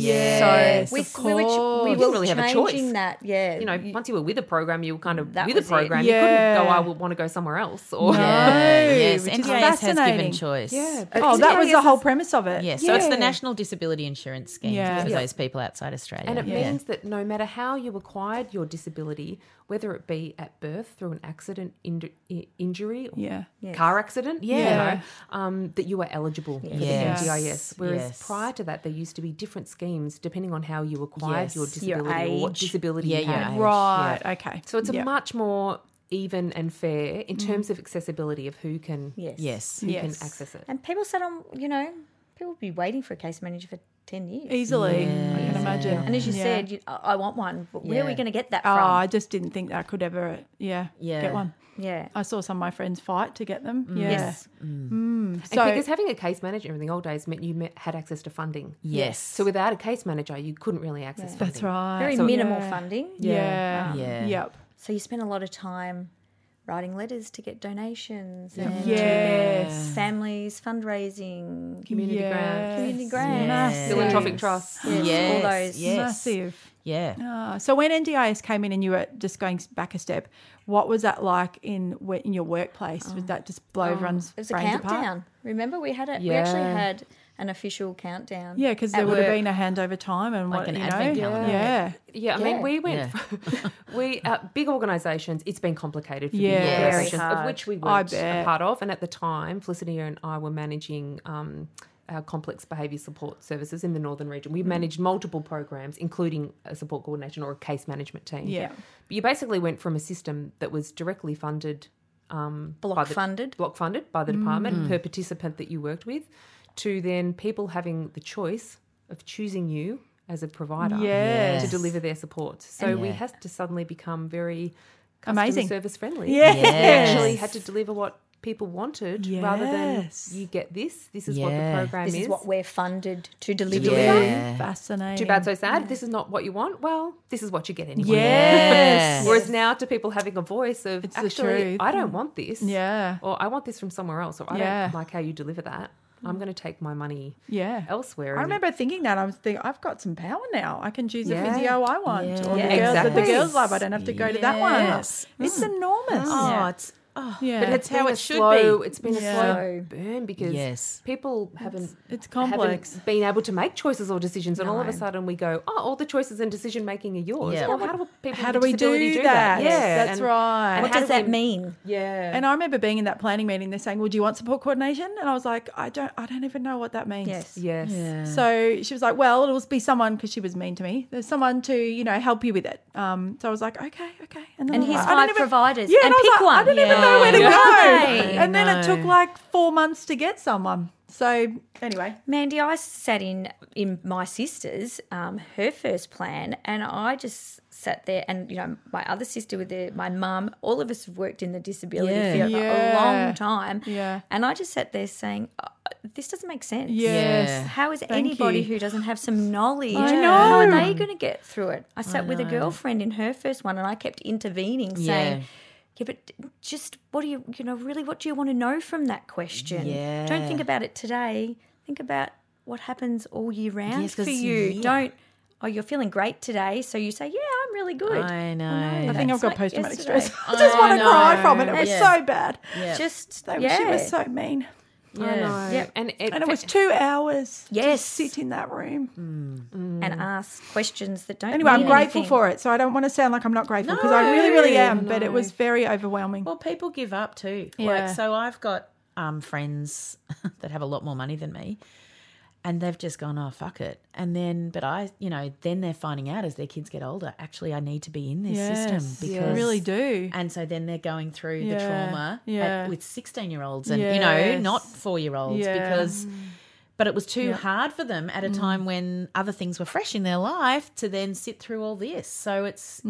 Yes, We of were course. didn't really have a choice. changing that, yeah. Once you were with a program, you were kind of That with a was it. program. Yeah. You couldn't go, I would want to go somewhere else. Or Yes, which is NDIS has fascinating. given choice. Yeah. Oh, that was the whole premise of it. Yes, so it's the Yeah. National Disability Insurance Scheme Yeah. for Yeah. those people outside Australia. And it Yeah. means that no matter how you acquired your disability, whether it be at birth through an accident, injury, or Yeah. car accident, Yeah. that you are eligible for the Yes. NDIS. Whereas Yes. prior to that, there used to be different schemes depending on how you acquired Yes. your Your disability or what age. disability Yeah, you your had. age. Right, okay. So it's Yeah. a much more even and fair in terms of accessibility of who can Yes. Yes. who Yes. can access it. And people said, people would be waiting for a case manager for 10 years. Easily, I can imagine. And as you said, I want one, but where are we going to get that from? I just didn't think that I could ever, get one. Yeah. I saw some of my friends fight to get them. Yeah. Yes. So, And because having a case manager in the old days meant you had access to funding. Yes. So without a case manager, you couldn't really access funding. that's right. Very minimal funding. Yeah. Yeah. Yep. So you spend a lot of time writing letters to get donations and Yes. families, fundraising, Community grants. community grants, Massive. Philanthropic trusts. all those. Yes. Massive. Yeah. So when NDIS came in and you were just going back a step, what was that like in your workplace? Would that just blow everyone's It was a brains countdown. apart? Remember, we had we Yeah. actually had an official countdown. Yeah, because at there would have work. been a handover time and Like what an you advent know. calendar. Yeah. Yeah, I mean, we went. We big organisations. It's been complicated for big Yeah. Very organisations, of hard. which we I weren't a bet. part of. And at the time, Felicity and I were managing our complex behaviour support services in the Northern region. We managed multiple programs, including a support coordination or a case management team. Yeah. But you basically went from a system that was directly funded, block funded. by the department per participant that you worked with, to then people having the choice of choosing you as a provider Yes. to deliver their support. So we had to suddenly become very customer Amazing. service friendly. Yes. We actually had to deliver what people wanted rather than Yes. you get this is what the Yeah. program This is. is what we're funded to deliver. Yeah. Fascinating. Too bad, so sad. This is not what you want. Well, this is what you get anyway. Yes. Whereas now to people having a voice of, It's the actually, truth. I don't want this. Yeah. Or I want this from somewhere else. Or I Yeah. don't like how you deliver that. I'm going to take my money Yeah. elsewhere. I and- remember thinking that. I was thinking, I've got some power now. I can choose Yeah. the physio I want. Yeah. Or the girl that Exactly. the girls love. I don't have to go to that one. Yes. It's enormous. Oh, it's yeah. But it's how been it a should slow, be. It's been a Yeah. slow burn because Yes. people haven't It's complex. haven't been able to make choices or decisions, and all of a No. sudden we go, oh, all the choices and decision making are yours. Yeah. Well, how do people How with do we disability do that? Yeah, That's and- right. and What how does do we- that mean? Yeah, And I remember being in that planning meeting. They're saying, "Well, do you want support coordination?" And I was like, "I don't even know what that means." Yes. yes, So she was like, "Well, it'll be someone," because she was mean to me. There's someone to help you with it. So I was like, "Okay." then And I was he's like, I don't 5 even- providers. Yeah, and I was pick like, one. I didn't even Yeah. know where to Okay. go. And then it No. took like 4 months to get someone. So anyway, Mandy, I sat in my sister's, her first plan, and I just sat there, and my other sister with my mum, all of us have worked in the disability Yeah. field Yeah. a long time, Yeah. and I just sat there saying, this doesn't make sense. yes. Yeah. How is Thank anybody you. who doesn't have some knowledge, I how are know. they going to get through it? I sat with a girlfriend in her first one, and I kept intervening, saying, yeah, but just what do you really, what do you want to know from that question? Yeah. Don't think about it today. Think about what happens all year round Yes, for 'cause, you. yeah. Don't, you're feeling great today, so you say, yeah, I'm really good. I know. I think I've That's got like post-traumatic yesterday. stress. I just want to cry from it. It was Yeah. so bad. Just, She was so mean. I know. Yep. And And it was 2 hours Yes. to sit in that room. and ask questions that don't Anyway, I'm mean grateful anything. for it. So I don't want to sound like I'm not grateful because I really, really am. But it was very overwhelming. Well, people give up too. Yeah. Like, so I've got friends that have a lot more money than me, and they've just gone, oh, fuck it. And then, but then they're finding out as their kids get older, actually, I need to be in this system because I really do. And so then they're going through the Yeah, trauma yeah. with 16-year-olds and, Yes. not 4-year-olds Yeah. because. But it was too hard for them at a time when other things were fresh in their life to then sit through all this. So it's,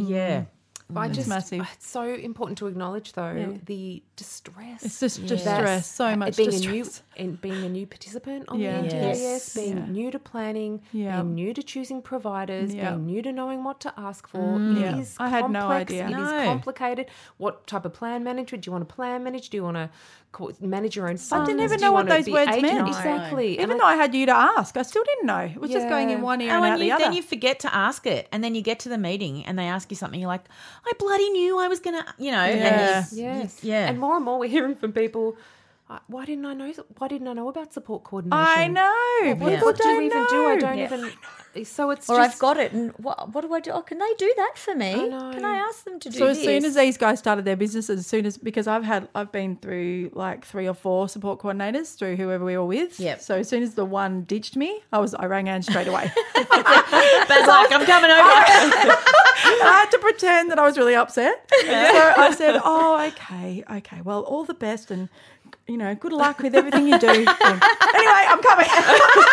I just, massive. it's so important to acknowledge though the distress. It's just distress, so much being distress. being a new participant on Yeah. the NDIS, Yes. being new to planning, Yeah. being new to choosing providers, Yeah. being new to knowing what to ask for. Yeah. It is I had no complex, idea. It is No. complicated. What type of plan management? Do you want to plan manage? Do you want to manage your own funds? didn't even Do you know what want to those be words agent? meant. Exactly. Even And though I had you to ask, I still didn't know. It was just going in Yeah. one ear Oh, and out and the other. then you forget to ask it, and then you get to the meeting and they ask you something. You're like, I bloody knew I was gonna, Yeah. And Yes. yeah. And more we're hearing from people. Why didn't I know? Why didn't I know about support coordination? I know. What, People what do you don't even know. do? I don't even. So it's Or just. I've got it, and what do I do? Oh, can they do that for me? I know. Can I ask them to do So this? as soon as these guys started their businesses, because I've been through like 3 or 4 support coordinators through whoever we were with. Yep. So as soon as the one ditched me, I rang Anne straight away. Bad's like, I'm coming over. I had to pretend that I was really upset. So I said, "Oh, okay. Well, all the best, and good luck with everything you do." Anyway, I'm coming.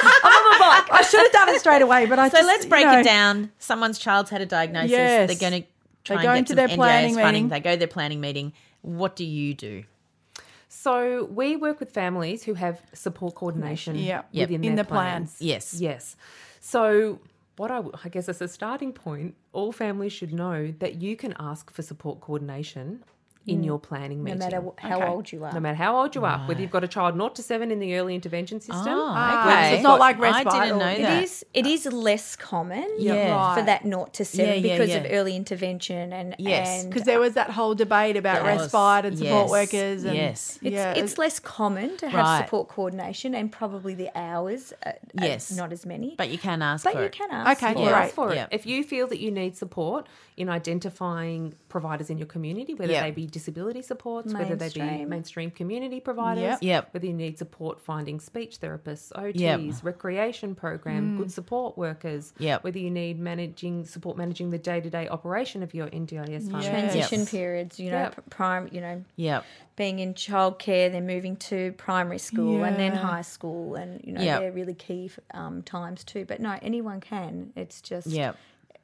straight away, but So let's break it down. Someone's child's had a diagnosis. Yes. They're going to try They're and going get to some their NDIS planning funding. meeting. They go to their planning meeting. What do you do? So we work with families who have support coordination within in their the plan. plans. Yes. So what I guess as a starting point, all families should know that you can ask for support coordination in your planning meeting. No matter how old you are. No matter how old you are, whether you've got a child 0 to 7 in the early intervention system. okay. It's not like I respite. didn't know that. It is less common Yeah. for that 0 to 7 Yeah, because yeah. of early intervention and Yes. Because there was that whole debate about Yes. respite and support Yes. workers. And, Yes. it's less common to have Right. support coordination and probably the hours are Yes. not as many. But you can ask But for you it. can ask Okay, for yeah. it. Right. Ask for it. Yeah. If you feel that you need support in identifying providers in your community, whether Yeah. they be disability supports, whether they be Mainstream. mainstream community providers, Yep. Yep. whether you need support finding speech therapists, OTs, Yep. recreation program, good support workers, Yep. whether you need managing the day-to-day operation of your NDIS fund. Transition Yep. periods, Yep. Yep. being in childcare, then moving to primary school and then Yeah. high school, and Yep. they're really key times too. But no, anyone can. It's just Yep.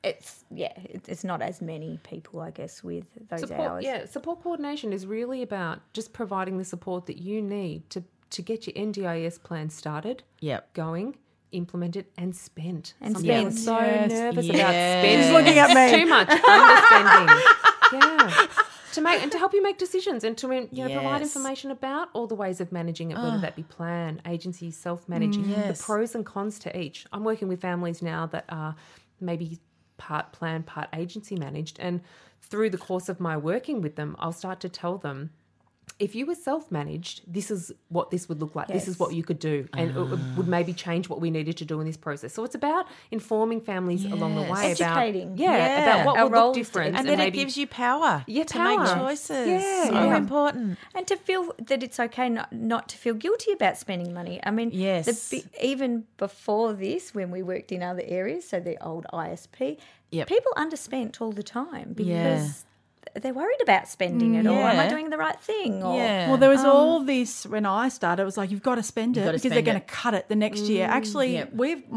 it's not as many people, I guess, with those hours. Support coordination is really about just providing the support that you need to get your NDIS plan started, Yep. going, implemented, and spent. And Some people are spent. so Yes. nervous Yes. about spending. She's looking at me. It's too much underspending. Yeah. To help you make decisions and to provide Yes. information about all the ways of managing it, whether that be plan, agency, self-managing, Yes. the pros and cons to each. I'm working with families now that are maybe part plan, part agency managed, and through the course of my working with them, I'll start to tell them, if you were self-managed, this is what this would look like. This is what you could do, and it would maybe change what we needed to do in this process. So it's about informing families along the way Educating. about what Our will look roles different, And then maybe it gives you power Yeah, to make power. choices. Yeah. So Yeah. important. And to feel that it's okay not to feel guilty about spending money. I mean, Yes. even before this, when we worked in other areas, so the old ISP, Yep. people underspent all the time because Yeah. they're worried about spending it, or am I Yeah. doing the right thing? Or, Yeah. Well, there was all this when I started. It was like you've got to spend it gotta because they're spend going it. to cut it the next year. Actually, Yep.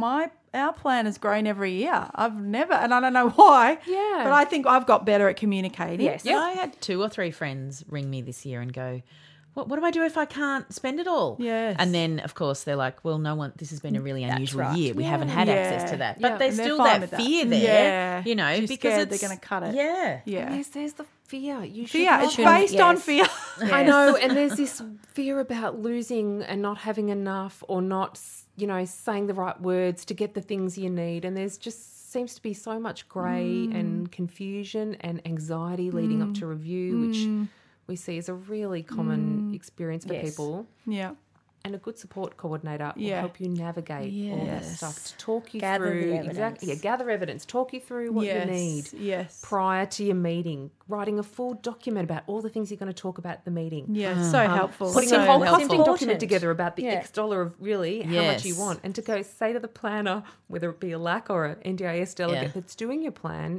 our plan has grown every year. I've never, and I don't know why. Yeah. But I think I've got better at communicating. Yes. I had 2 or 3 friends ring me this year and go, what do I do if I can't spend it all? Yes. And then, of course, they're like, well, this has been a really unusual right. year. We haven't had access to that. But Yeah. there's And they're still fine that with fear that. there, Yeah. She's because scared it's, they're gonna cut it. Yeah. Yeah. And there's the fear. You should Fear. not It's have- based on fear. I know, and there's this fear about losing and not having enough, or not, saying the right words to get the things you need. And there's just seems to be so much grey and confusion and anxiety leading up to review, which we see is a really common experience for Yes. people. Yeah. And a good support coordinator will Yeah. help you navigate all that stuff, to talk you Gather the through evidence. gather evidence, talk you through what you need Yes. prior to your meeting, writing a full document about all the things you're going to talk about at the meeting. Yeah. So helpful. Putting So a whole helpful. costing document together about the Yeah. X dollar of really how much you Yes. want, and to go say to the planner, whether it be a LAC or an NDIS delegate Yeah. that's doing your plan,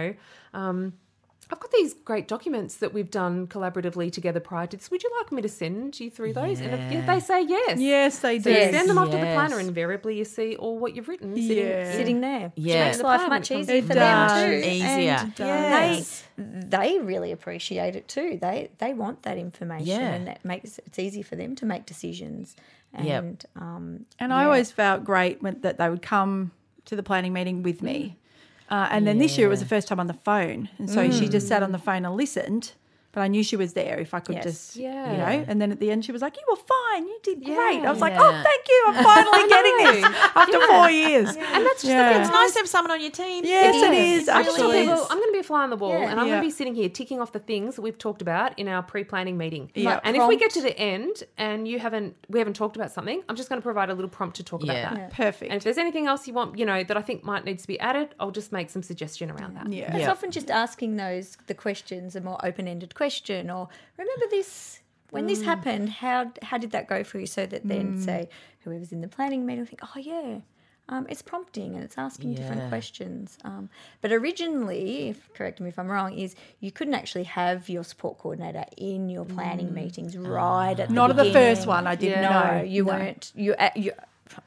I've got these great documents that we've done collaboratively together prior to this. Would you like me to send you through those? And if they say yes. Yes, they do. So you send them off to the Yes. planner, and invariably you see all what you've written sitting there. Yeah. Makes The life plan much comes easier It for does. them too. Easier. And they really appreciate it too. They want that information, Yeah. and that makes it's easy for them to make decisions. And Yep. And I always felt great that they would come to the planning meeting with me. And then this year it was the first time on the phone. And so she just sat on the phone and listened. But I knew she was there if I could Yes. just, Yeah. And then at the end she was like, you were fine. You did great. I was like, Yeah. oh, thank you. I'm finally getting this after 4 years. And that's just It's nice to have someone on your team. Yes, it is. is. I just tell Actually. people, I'm going to be a fly on the wall, Yeah. and I'm going Yeah. to be sitting here ticking off the things that we've talked about in our pre-planning meeting. Yeah. And if we get to the end and we haven't talked about something, I'm just going to provide a little prompt to talk Yeah. about that. Perfect. And if there's anything else you want, that I think might need to be added, I'll just make some suggestion around that. Yeah. It's often just asking the questions, a more open-ended question, or remember this when this happened. How did that go for you? So that then say whoever's in the planning meeting will think, oh yeah, it's prompting and it's asking different questions. But originally, correct me if I'm wrong, is you couldn't actually have your support coordinator in your planning meetings right at the Not at the beginning. first one. I didn't No, know. you weren't. You.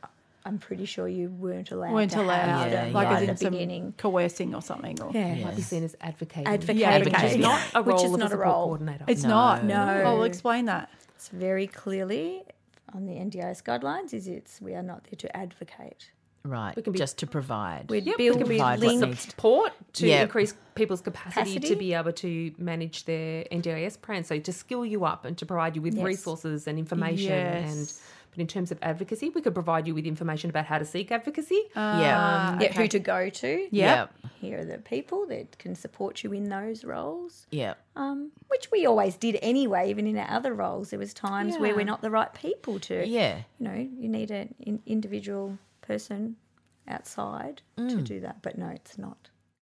I'm pretty sure you weren't allowed Weren't to allowed, have them like right as in at the some beginning. coercing or something. Or, Yeah. Might be seen as advocating. Advocating. Which is not a Which role is of not a a support role. coordinator. It's not. No. Oh, well, explain that. It's very clearly on the NDIS guidelines we are not there to advocate. Right. We can be- just to provide. We Yep, build we can be provide what links. needs to- support to Yeah. increase people's capacity Capacity. to be able to manage their NDIS plan. So to skill you up and to provide you with Yes. resources and information. Yes. But in terms of advocacy, we could provide you with information about how to seek advocacy. Yeah. Yeah, who to go to. Yeah. Here are the people that can support you in those roles. Yeah. Which we always did anyway, even in our other roles. There was times where we're not the right people to. Yeah. You know, you need an individual person outside to do that. But no, it's not.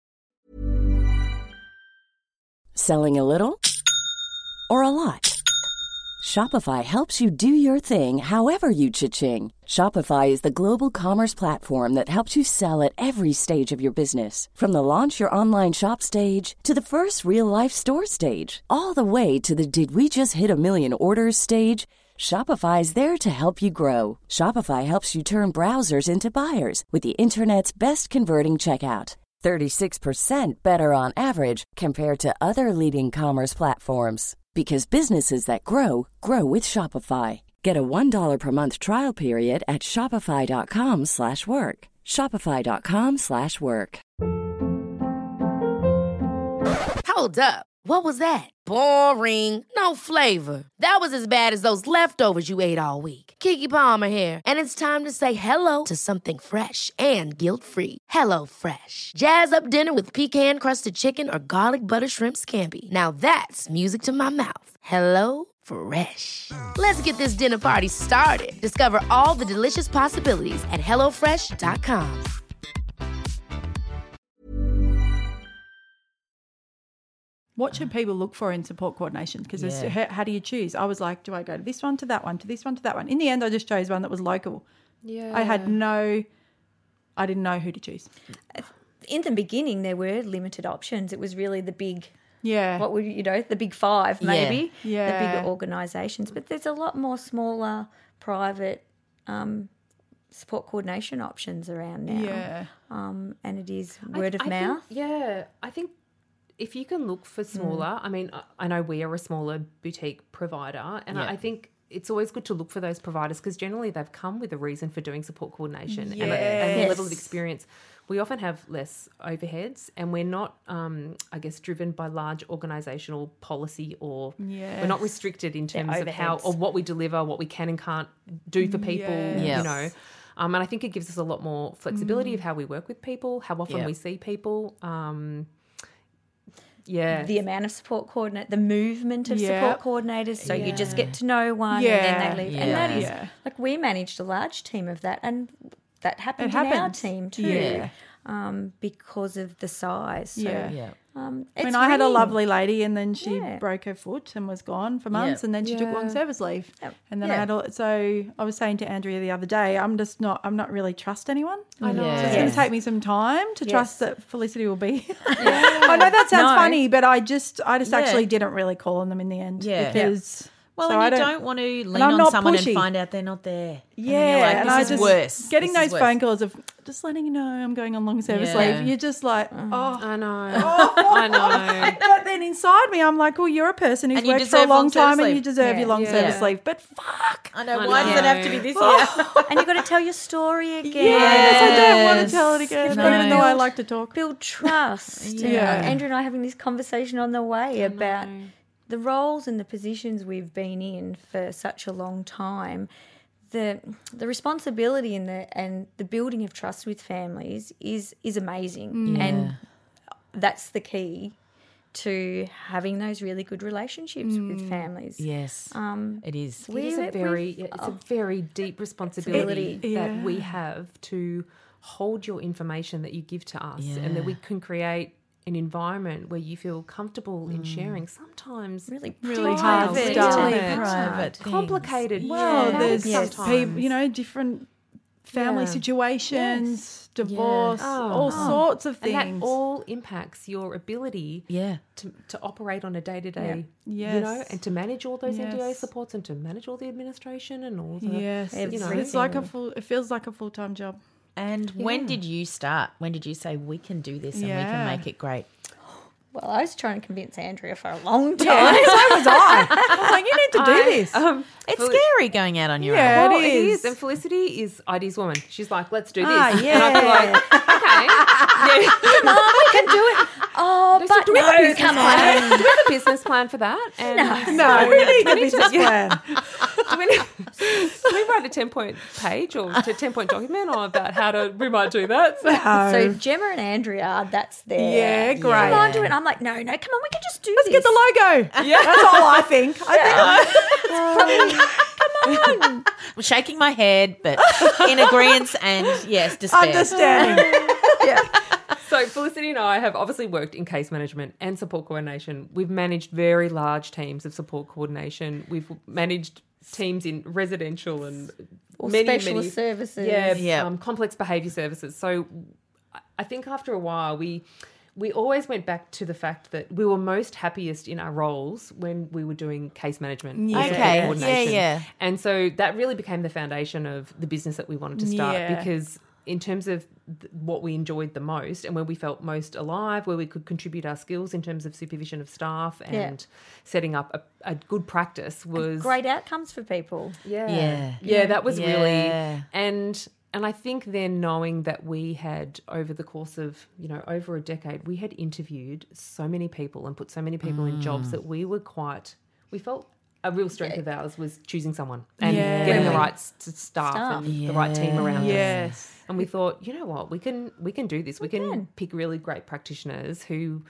Selling a little or a lot? Shopify helps you do your thing however you cha-ching. Shopify is the global commerce platform that helps you sell at every stage of your business. From the launch your online shop stage to the first real-life store stage, all the way to the did we just hit a million orders stage. Shopify is there to help you grow. Shopify helps you turn browsers into buyers with the internet's best converting checkout. 36% better on average compared to other leading commerce platforms. Because businesses that grow, grow with Shopify. Get a $1 per month trial period at shopify.com/work. Shopify.com/work. Hold up. What was that? Boring. No flavor. That was as bad as those leftovers you ate all week. Keke Palmer here, and it's time to say hello to something fresh and guilt-free. Hello Fresh. Jazz up dinner with pecan-crusted chicken or garlic butter shrimp scampi. Now that's music to my mouth. Hello Fresh. Let's get this dinner party started. Discover all the delicious possibilities at hellofresh.com. What should people look for in support coordination? Because how do you choose? I was like, do I go to this one, to that one, to this one, to that one? In the end, I just chose one that was local. Yeah. I didn't know who to choose. In the beginning, there were limited options. It was really the big, Yeah. the big five maybe, Yeah. the bigger organisations. But there's a lot more smaller, private support coordination options around now. Yeah. And it is word of mouth. I think if you can look for smaller, I mean, I know we are a smaller boutique provider, and I think it's always good to look for those providers because generally they've come with a reason for doing support coordination and a level of experience. We often have less overheads and we're not, driven by large organisational policy or we're not restricted in terms of how or what we deliver, what we can and can't do for people, you know. And I think it gives us a lot more flexibility of how we work with people, how often we see people. The amount of support coordinate, the movement of support coordinators. So you just get to know one and then they leave. And that is, like we managed a large team of that and that happened in our team too because of the size. So, I had a lovely lady and then she broke her foot and was gone for months and then she took long service leave. And then I was saying to Andrea the other day, I'm not really trust anyone. I know. So it's going to take me some time to trust that Felicity will be. I know that sounds funny, but I just actually didn't really call on them in the end because and you don't want to lean on someone and find out they're not there. Yeah. And this is worse. Getting those phone calls of just letting you know I'm going on long service leave. You're just like, I know. I know. But then inside me, I'm like, well, you're a person who's worked for a long time and you deserve your long service leave. But fuck. I know. Why does it have to be this year? And you've got to tell your story again. Yes, I don't want to tell it again, even though I like to talk. Build trust. Andrew and I are having this conversation on the way about the roles and the positions we've been in for such a long time. The responsibility and the building of trust with families is amazing, and that's the key to having those really good relationships with families. Yes, it is. It's a very deep responsibility that we have to hold your information that you give to us, and that we can create an environment where you feel comfortable in sharing sometimes really hard stuff, private, complicated. Well, there's people, different family situations, divorce, all sorts of things. And that all impacts your ability Yeah. to operate on a day-to-day, Yes. you know, and to manage all those NDA Yes. supports and to manage all the administration and all the... Yes, you know, it's like it feels like a full-time job. And when did you start? When did you say we can do this and we can make it great? Well, I was trying to convince Andrea for a long time. Yeah, so was I. I was like, you need to do this. It's scary going out on your own. Yeah, Well, it is. And Felicity is ID's woman. She's like, let's do this. Yeah. And I'd be like, okay. Yeah. We can do it. Oh, but do we have a no, business come plan? on. Do we have a business plan for that? And No, we need a business plan. do we write a 10-point page or a 10-point document or about how to, we might do that. So Gemma and Andrea, that's their... Yeah, great. Come on, do it. I'm like, no, come on, we can just do Let's this. get the logo. Yeah. That's all I think. I'm shaking my head, but in agreement and yes, despair. Understanding. So Felicity and I have obviously worked in case management and support coordination. We've managed very large teams of support coordination. We've managed teams in residential and Or many specialist services. Yeah, complex behaviour services. So I think after a while we always went back to the fact that we were most happiest in our roles when we were doing case management. Yeah. and Okay, coordination. yeah. And so that really became the foundation of the business that we wanted to start because in terms of what we enjoyed the most and where we felt most alive, where we could contribute our skills in terms of supervision of staff and setting up a good practice was... Great outcomes for people. Yeah. Yeah, that was really... Yeah. And I think then knowing that we had, over the course of, over a decade, we had interviewed so many people and put so many people in jobs that we felt a real strength of ours was choosing someone and getting the right staff and the right team around us. Yes. And we thought, you know what, we can do this. We can pick really great practitioners who,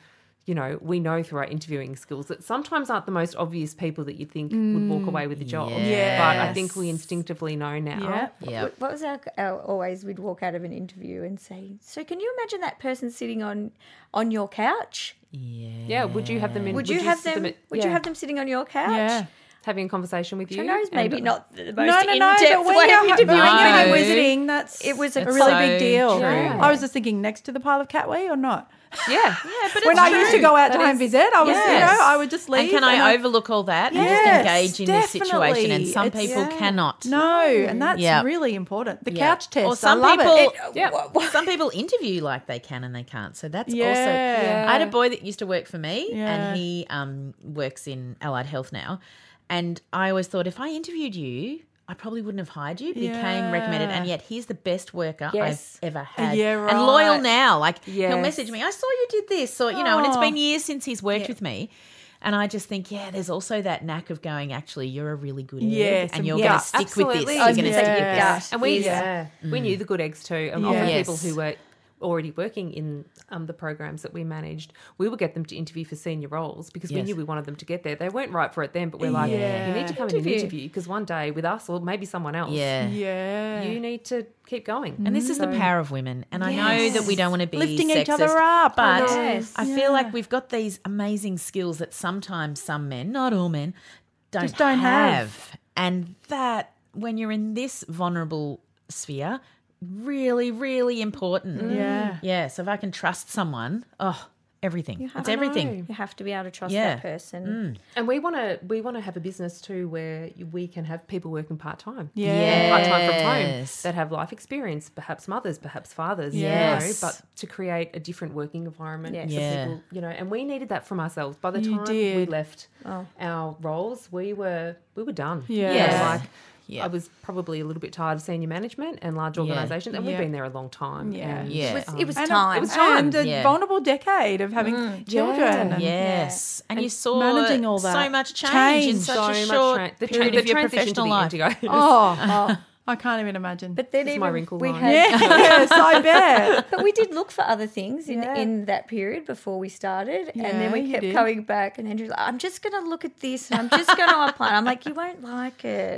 we know through our interviewing skills that sometimes aren't the most obvious people that you think would walk away with the job. Yes. But I think we instinctively know now. Yeah. What was our always, we'd walk out of an interview and say, so can you imagine that person sitting on your couch? Yeah. Would you have them in? Would you have sit them? Would you have them sitting on your couch? Yeah. having a conversation with you? Who knows? Maybe And- not the most No, in-depth but when way you're, of but interviewing. when you're No. visiting, it was a It's really so big deal. true. I was just thinking, next to the pile of catway or not? Yeah. but When I used to go out to home visit, I was, I would just leave. And can I overlook all that and just Yes, engage in this situation? And definitely. some It's- people cannot. No, and that's Yeah. really important. The Yeah. couch test, Or some I love people, it. some people interview like they can and they can't. So that's Yeah. also. Yeah. I had a boy that used to work for me, Yeah. and he works in allied health now. And I always thought, if I interviewed you, I probably wouldn't have hired you. Became Yeah. recommended, and yet he's the best worker Yes. I've ever had. Yeah, And loyal right. now. Like he'll Yes. message me, I saw you did this, or and it's Oh. been years since he's worked with me. And I just think, there's also that knack of going, actually, you're a really good egg, Yes, and you're yeah, going to stick with absolutely. this. You're going to stick with Yeah. this. And we knew the good eggs too. And often Yes. people who were already working in the programs that we managed, we would get them to interview for senior roles because we Yes. knew we wanted them to get there. They weren't right for it then, but we're like, Yeah. you need to come in and interview because one day with us or maybe someone else, Yeah. you need to keep going. And this is the power of women. And I know that we don't want to be Lifting sexist, each other up. but Yes. I feel like we've got these amazing skills that sometimes some men, not all men, Just don't have. And that, when you're in this vulnerable sphere, really, really important. Yeah. Yeah. So if I can trust someone, everything. It's everything. You have to be able to trust Yeah. that person. And we want to have a business too where we can have people working part-time. Yeah. Part-time from home Yes. that have life experience, perhaps mothers, perhaps fathers, Yes. but to create a different working environment Yes. for Yeah. people, and we needed that from ourselves. By the You time we did. left our roles, we were done. Yeah. Yeah. I was probably a little bit tired of senior management and large organisations, and we've Yeah. been there a long time. Yeah. And, Yeah. It was And time. it was time. And a Yeah. vulnerable decade of having children. and- Yes. And you saw managing all that. so much change in Change. such So a much short the period of your transition professional to life. the Indigo. Oh, I can't even imagine. But then It's even my wrinkle we line. had, Yes, I bet. but we did look for other things Yeah. in that period before we started, and then Yeah, we you kept did. coming back. And Andrew's like, "I'm just going to look at this, and I'm just going to apply." And I'm like, "You won't like it."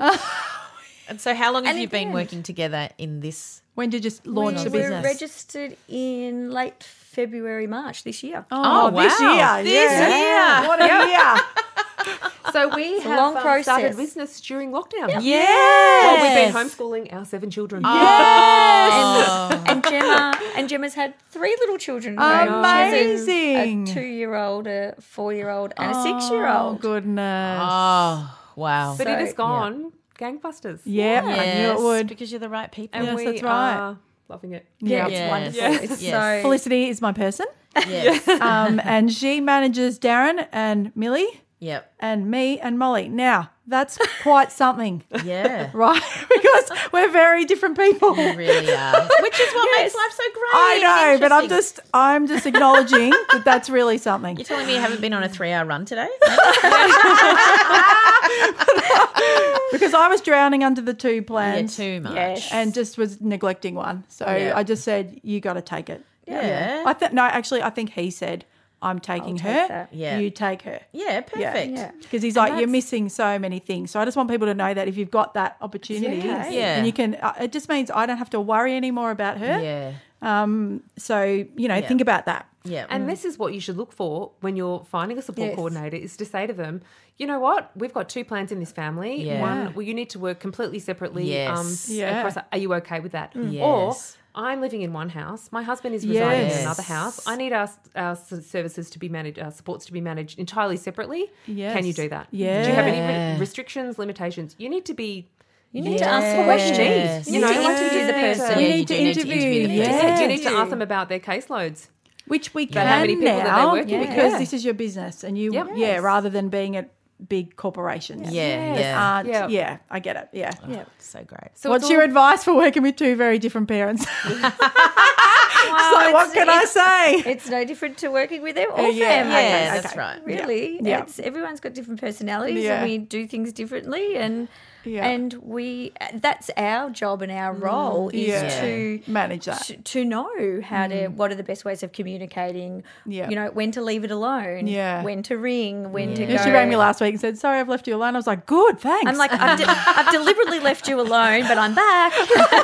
And so how long have And you been again- working together in this? When did you launch we the were business? registered in late February, March this year. Oh, this wow. year. This yeah. year. What a year. So we a long have process. started business during lockdown. Yes. Well, we've been homeschooling our 7 children. And Gemma's had 3 little children. at home. Amazing. She has a 2-year-old, a 4-year-old, and a Oh, 6-year-old. goodness. Oh, wow. But it has So- gone gangbusters. Yep, I knew Yes, it would. because you're the right people. And Yes, we that's right. are loving it. Yeah, Yeah. it's wonderful. Yes. It's Yes. so Felicity is my person. Yes. And she manages Darren and Millie Yep. and me and Molly. Now, that's quite something, Yeah. right? Because we're very different people. You really are. Which is what makes life so great. I know, but Interesting. I'm just acknowledging that that's really something. You're telling me you haven't been on a 3-hour run today? Because I was drowning under the 2 Yeah, plans too much. Yes. and just was neglecting one. So Yeah. I just said, you got to take it. Yeah. I think he said, I'm taking take her. that. Yeah. You take her. Yeah, perfect. Yeah. Because he's like, you're missing so many things. So I just want people to know that if you've got that opportunity, Yeah. Yeah. and you can, it just means I don't have to worry anymore about her. Yeah. So, think about that. Yeah. And this is what you should look for when you're finding a support Yes. coordinator, is to say to them, you know what, we've got 2 plans in this family. Yeah. One, well, you need to work completely separately. Yes. Yeah. Across, are you okay with that? Yes. Or I'm living in one house. My husband is residing Yes. in another house. I need our services to be managed, our supports to be managed entirely separately. Yes. Can you do that? Yeah. Do you have any restrictions, limitations? You need to be. You need to ask the questions. You You need know, to interview the person. You Yeah, need to you do need to interview. interview the person. Yeah. You need to ask them about their caseloads. Which we About how many can people that they're now working with. because Yeah. this is your business and you, Yep. rather than being at big corporations. Yeah. Yeah. Aren't, Yeah. I get it. Yeah. So great. So What's it's your all- advice for working with 2 very different parents? So what can I say? It's no different to working with them or Yeah. family. Yeah, that's right. Really, Yeah. it's everyone's got different personalities, Yeah. and we do things differently, and Yeah. and we that's our job and our role is Yeah. to Manage that. to know how to what are the best ways of communicating. Yeah. You know, when to leave it alone. Yeah. When to ring. When to go. Yeah, she rang me last week and said, sorry, I've left you alone. I was like, good, thanks. I'm like, I've deliberately left you alone, but I'm back.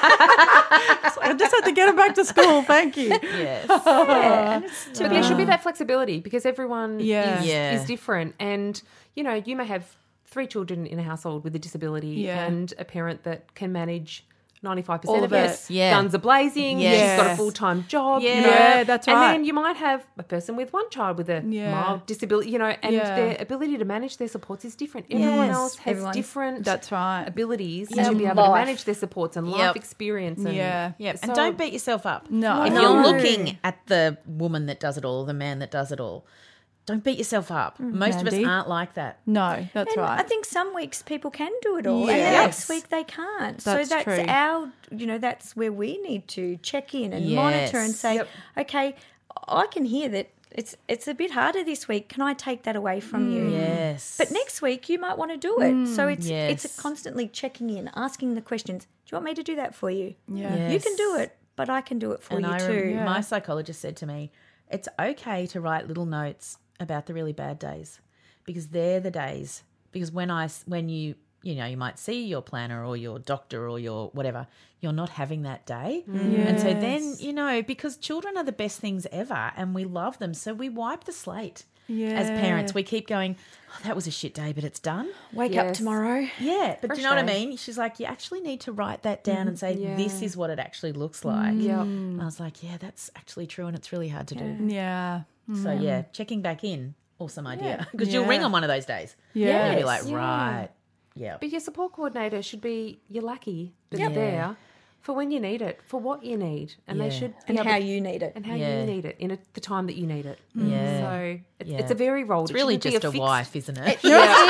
I just had to get him back to school. Thank you. Yes. Yeah, and it's to But there should be that flexibility because everyone Yeah. Yeah. is different. And, you may have 3 children in a household with a disability Yeah. and a parent that can manage 95% All of of it. it. Yeah. Guns are blazing. Yes. She's got a full-time job. Yeah. Yeah, that's right. And then you might have a person with one child with a Yeah. mild disability, and Yeah. their ability to manage their supports is different. Everyone Yes. else has Everyone's- different That's right. abilities Yeah. to be able to Life. manage their supports and life Yep. experience. And Yeah. Yeah. And So- don't beat yourself up. No. If No. you're looking at the woman that does it all, the man that does it all, don't beat yourself up. Most of Mandy. us aren't like that. No, that's And right. I think some weeks people can do it all, and the Yes. next week they can't. That's so that's true. our, that's where we need to check in and monitor and Yes. say, okay, I can hear that it's a bit harder this week. Can I take that away from you? Yes. But next week you might want to do it. So it's Yes. a constantly checking in, asking the questions. Do you want me to do that for you? Yeah. You can do it, but I can do it for and you too. My psychologist said to me, it's okay to write little notes about the really bad days because they're the days. Because when you might see your planner or your doctor or your whatever, you're not having that day. And so then, because children are the best things ever and we love them. So we wipe the slate as parents. We keep going, oh, that was a shit day, but it's done. Wake up Yes. tomorrow. Yeah, but do you know what I day. mean? She's like, you actually need to write that down and say, this is what it actually looks like. Yeah. And I was like, yeah, that's actually true and it's really hard to do. Yeah. So, yeah, checking back in, awesome idea. Because you'll Yeah. ring on one of those days. Yeah. You'll be like, Yes. right. Yeah. But your support coordinator should be your lackey that's there for when you need it, for what you need. And they Yeah. should be And able how to- you need it. and how Yeah. you need it in the time that you need it. Yeah. So Yeah. it's a very role. It's really just a wife, isn't it?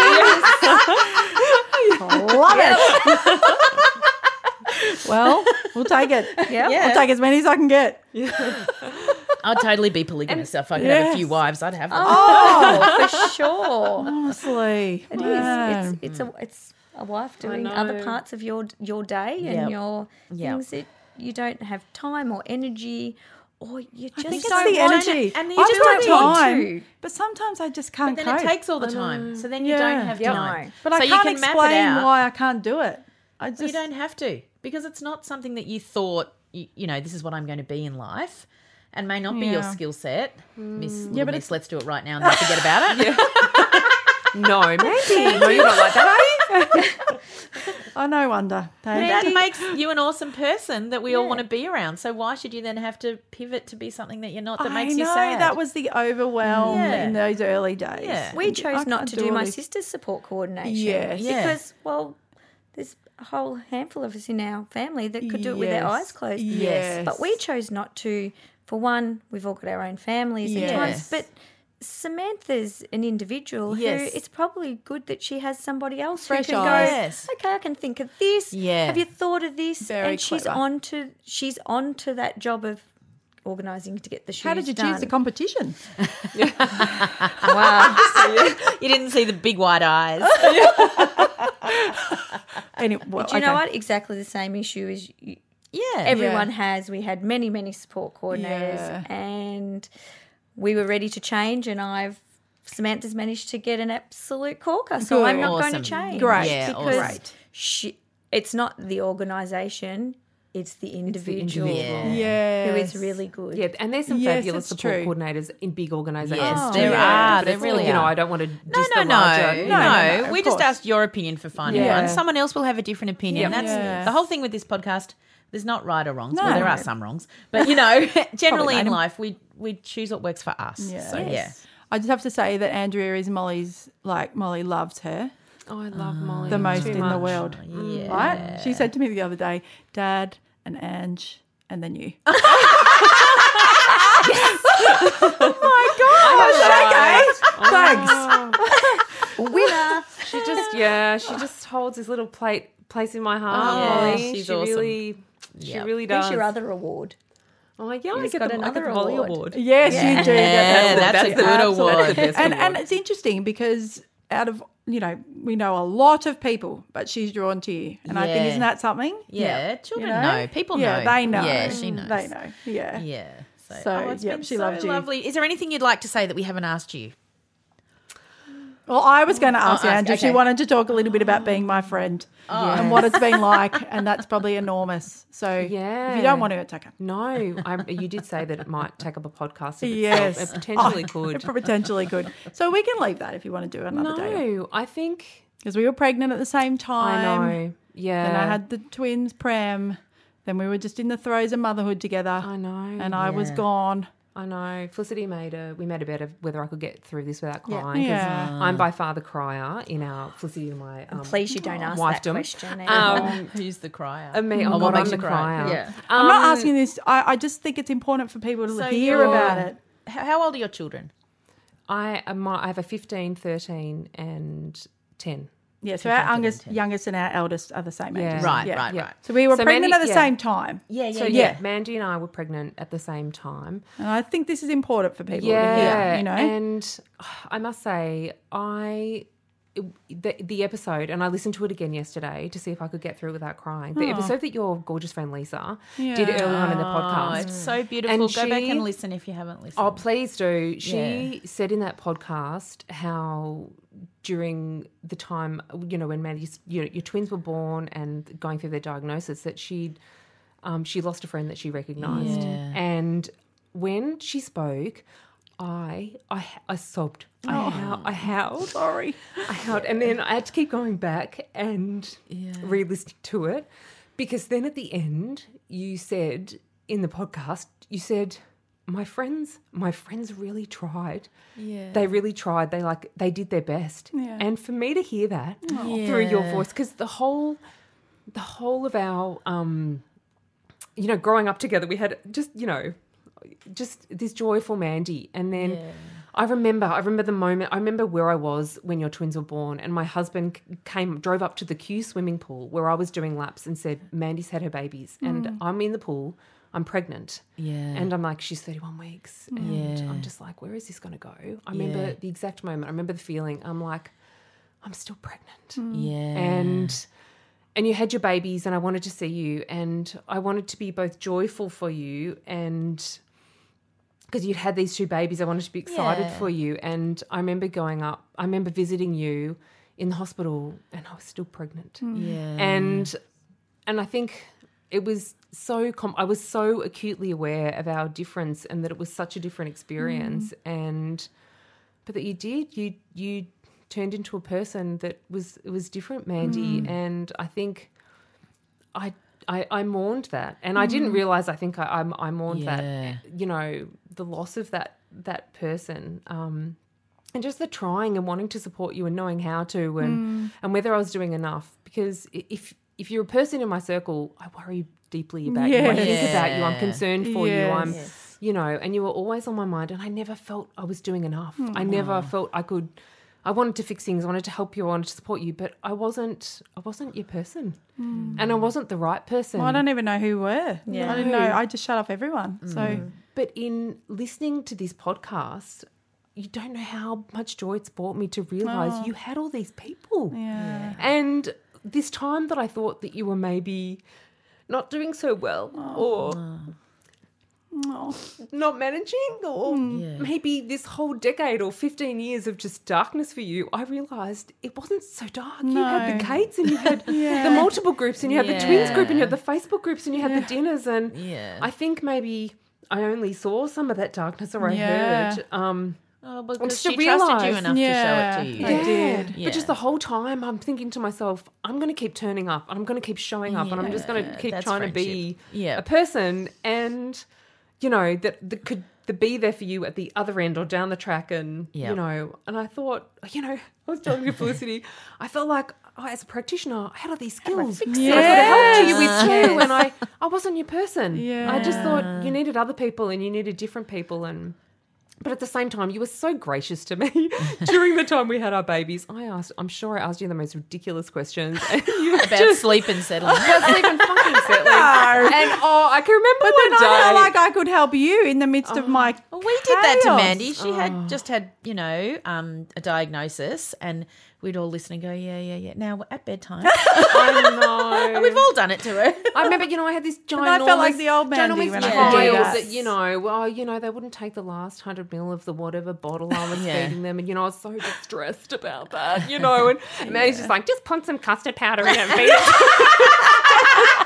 Love it. Well, we'll take it. Yeah. I'll take as many as I can get. I'd totally be polygamous. If I could have a few wives, I'd have them. Oh, for sure. Honestly. It is. It's a wife doing other parts of your day and Yep. your Yep. things that you don't have time or energy, or you just think it's don't the want energy. and you I've just got don't want time, to. but sometimes I just can't But then cope. it takes all the time. So then you Yeah. don't have Yep. time. No. but so I you can't can map it explain out. why I can't do it. I just You don't have to because it's not something that you thought, this is what I'm going to be in life and may not be your Yeah. skill set. Miss, Yeah, but Miss, let's do it right now and then forget about it. No, Mandy. No, you're not like that, are you? Oh, no wonder. That makes you an awesome person that we all want to be around. So why should you then have to pivot to be something that you're not, that makes you sad? That was the overwhelm in those early days. Yeah. We chose not to do my this. sister's support coordination. Yes. Yeah. Because, well, there's a whole handful of us in our family that could do it with their eyes closed. Yes. But we chose not to. For one, we've all got our own families at times. Yes. But Samantha's an individual who it's probably good that she has somebody else Fresh who can eyes. go, Yes. okay, I can think of this. Yeah. Have you thought of this? Very and she's clever. on to that job of organising to get the shoes How did you done. choose the competition? Wow. You didn't see the big white eyes. Anyway, well, Do you know what? Exactly the same issue as everyone has. We had many, many support coordinators and we were ready to change, and Samantha's managed to get an absolute corker, so I'm not going to change. Great. Yeah, because it's not the organisation, it's the individual Yeah. who is really good. Yeah, and there's some Yes, fabulous that's support true. coordinators in big organisations Yes, too. there are. There But really you know, are. I don't want to diss No, the larger. no. We of just course. asked your opinion for finding Yeah. one. Someone else will have a different opinion. Yeah. That's Yeah. the whole thing with this podcast. There's not right or wrongs. No. Well, there are some wrongs, but you know, generally in Probably. life, we choose what works for us. Yeah. So yeah. I just have to say that Andrea is Molly's, Molly loves her Oh, I love Molly. the most Too in the much. world. Yeah. Right? She said to me the other day, Dad and Ange and then you. Thanks. Winner. She just holds this little place in my heart. Oh, Molly. she's she awesome. She really does. Where's your other award? Oh, yeah, I He's get got the another Molly award. award. Yes, you do. Yeah, that's a good absolute- award. That's the best and award. it's interesting because out of, we know a lot of people, but she's drawn to you. And I think, Yeah. isn't that something? Yeah, children You know? know. People know. Yeah, they know. Yeah, she knows. They know. Yeah. Yeah. So, it's yep, been she so loves you. lovely. Is there anything you'd like to say that we haven't asked you? Well, I was going to ask ask, Andrew. She okay. wanted to talk a little bit about being my friend and what it's been like, and that's probably enormous. So if you don't want to, it's okay. No, you did say that it might take up a podcast of Yes. itself. It potentially Oh, could. it potentially could. So we can leave that if you want to do another day. No, I think Because we were pregnant at the same time. I know. Yeah. Then I had the twins, Prem. Then we were just in the throes of motherhood together. I know. And I was gone. I know. Felicity we made a bet of whether I could get through this without crying. 'cause Yeah. I'm by far the crier in our Felicity and my Please, you don't ask that wifedom. question. Who's the crier? Me, what I'm makes the you cry? crier. Yeah. I'm not asking this. I just think it's important for people to So hear you're- about it. How old are your children? I have a 15, 13 and 10. Yeah, so our youngest and our eldest are the same age. Yeah. Right, Yeah. right, Yeah. right. So we were So pregnant Mandy- at the yeah. same time. Yeah, So yeah. Mandy and I were pregnant at the same time. And I think this is important for people to hear, you know. And I must say, the episode, and I listened to it again yesterday to see if I could get through without crying. The episode that your gorgeous friend Lisa did early on in the Oh, podcast. it's so beautiful. And Go back she- and listen if you haven't listened. Oh, please do. She said in that podcast how during the time, when Mandy's, your twins were born and going through their diagnosis, that she lost a friend that she recognised. Yeah. And when she spoke, I sobbed. I howled. Sorry. I howled. And then I had to keep going back and re-listening to it, because then at the end you said in the podcast, you said, my friends really tried. Yeah. They really tried. They did their best. Yeah. And for me to hear that through your voice, because the whole of our growing up together, we had just this joyful Mandy. And then I remember the moment. I remember where I was when your twins were born, and my husband drove up to the Kew swimming pool where I was doing laps and said, Mandy's had her babies and I'm in the pool. I'm pregnant. Yeah. And I'm like, she's 31 weeks. And I'm just like, where is this going to go? I remember the exact moment. I remember the feeling. I'm like, I'm still pregnant. Yeah. And you had your babies, and I wanted to see you, and I wanted to be both joyful for you, and because you'd had these two babies, I wanted to be excited for you. And I remember going up, I remember visiting you in the hospital, and I was still pregnant. Yeah. And I think it was I was so acutely aware of our difference, and that it was such a different experience. But that you turned into a person that was different, Mandy. And I think I mourned that, and I didn't realize. I think I mourned that. You know, the loss of that person, and just the trying and wanting to support you and knowing how to, and whether I was doing enough. Because if you're a person in my circle, I worry deeply about you. I think about you. I'm concerned for you. I'm, you know, and you were always on my mind, and I never felt I was doing enough. I never felt I could. I wanted to fix things. I wanted to help you. I wanted to support you, but I wasn't your person, and I wasn't the right person. Well, I don't even know who you were. I didn't know. I just shut off everyone. So, but in listening to this podcast, you don't know how much joy it's brought me to realise you had all these people. Yeah. And this time that I thought that you were maybe not doing so well or not managing, or maybe this whole decade or 15 years of just darkness for you, I realised it wasn't so dark. You had the Kates, and you had the multiple groups, and you had the twins group, and you had the Facebook groups, and you had the dinners, and I think maybe I only saw some of that darkness, or I heard. Because she trusted you enough to show it to you. I did. But just the whole time I'm thinking to myself, I'm going to keep turning up, and I'm going to keep showing up, and I'm just going to keep trying to be a person, and you know, that could be there for you at the other end or down the track, and you know, and I thought, you know, I was telling you, Felicity, I felt like as a practitioner, I had all these skills. I could have helped you with too, and I wasn't your person. I just thought you needed other people, and you needed different people, but at the same time, you were so gracious to me during the time we had our babies. I'm sure I asked you the most ridiculous questions. And you about sleep and settling. About sleep and fucking settling. And I can remember But one then day. I felt like I could help you in the midst of my Well, we did that to chaos. Mandy. She had just had, you know, a diagnosis, and we'd all listen and go, yeah. Now at bedtime, I know. and we've all done it to her. I remember, you know, I had this ginormous, I felt like the old Mandy ginormous when I child did that, that. you know, well, you know, they wouldn't take the last 100 ml of the whatever bottle I was feeding them, and you know, I was so distressed about that, you know, and Mandy's just like, just put some custard powder in it and feed it.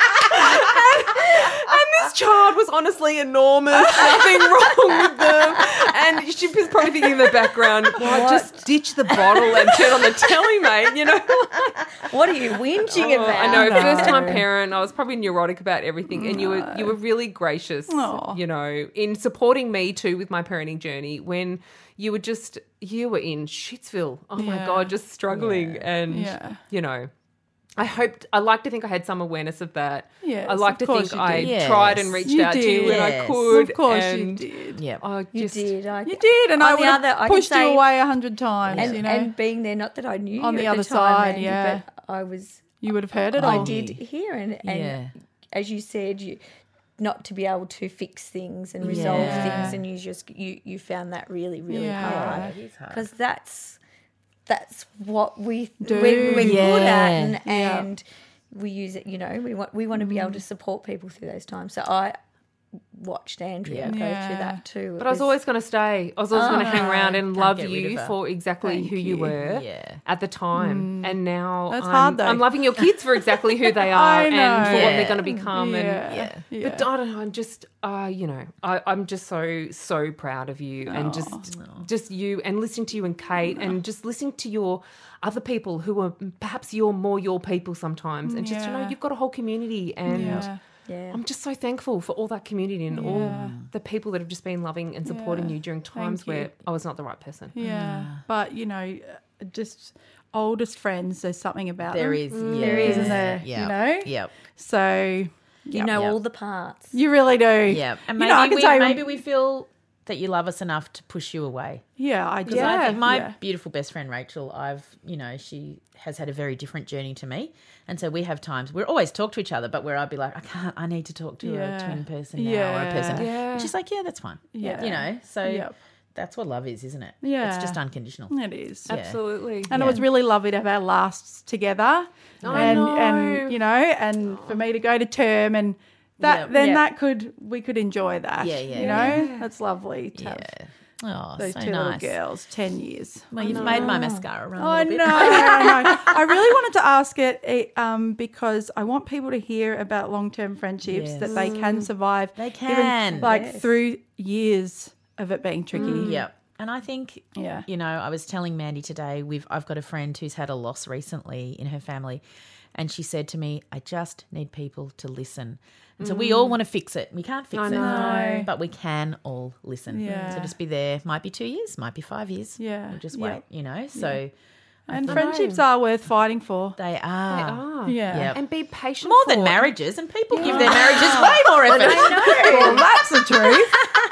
And this child was honestly enormous, nothing wrong with them. And she was probably thinking in the background, well, just ditch the bottle and turn on the telly, mate, you know. What are you whinging about? I know, first time parent, I was probably neurotic about everything, and you were really gracious, you know, in supporting me too with my parenting journey when you were in Shitsville. Oh my God, just struggling. And, you know, I like to think I had some awareness of that. Yes, I like of to course think you I did. tried and reached out to you when I could. Of course and you did. Yeah. I You just, did. You did, and I would have pushed you away 100 times, and, you know. and being there, not that I knew On you the at other time, side, Mandy, yeah. but I was. You would have heard it I all. did hear, and as you said, you not to be able to fix things and resolve things, and you found that really, really hard. It is hard. Because that's what we Do. we're good Yeah. at, and we use it. You know, we want to be able to support people through those times. So I watched Andrea go through that too. but I was always going to stay. I was always going to hang around and love get rid you of her. for exactly who you were at the time. And now That's hard, though. I'm loving your kids for exactly who they are I know. and for what Yeah. they're going to become. Yeah. But I don't know. I'm just, you know, I'm just so proud of you, and just you, and listening to you and Kate, and just listening to your other people who are perhaps more your people sometimes, and just, you know, you've got a whole community, and I'm just so thankful for all that community and all the people that have just been loving and supporting you during times where I was not the right person. Yeah. But, you know, just oldest friends, there's something about There them. is. There is, isn't there? Yeah. You know? Yep. So you know all the parts. you really do. Yeah. And You know, I can tell you- maybe we feel that you love us enough to push you away. Yeah, I do. Because I think my beautiful best friend Rachel, she has had a very different journey to me. And so we have times, we always talk to each other, but where I'd be like, I need to talk to a twin person now, or a person. Yeah. And she's like, yeah, that's fine. Yeah. You know, so that's what love is, isn't it? Yeah. It's just unconditional. It is. Absolutely. And it was really lovely to have our lasts together. And you know, and for me to go to term, and that we could enjoy that. Yeah, yeah, You know? That's lovely to have Oh, those so two little nice. girls, 10 years. Well, you've made my mascara run a I little know, bit. I know. I really wanted to ask it because I want people to hear about long-term friendships, that they can survive. They can. Even, through years of it being tricky. Yeah. And I think, Yeah. you know, I was telling Mandy today, I've got a friend who's had a loss recently in her family, and she said to me, I just need people to listen. And so we all want to fix it. We can't fix it, but we can all listen. Yeah. So just be there. Might be 2 years, might be 5 years. Yeah. We'll just Yeah. wait, you know. So And friendships are worth fighting for. they are. Yeah. Yep. And be patient. More for than it. marriages, and people give their marriages way more effort. Well, that's the truth.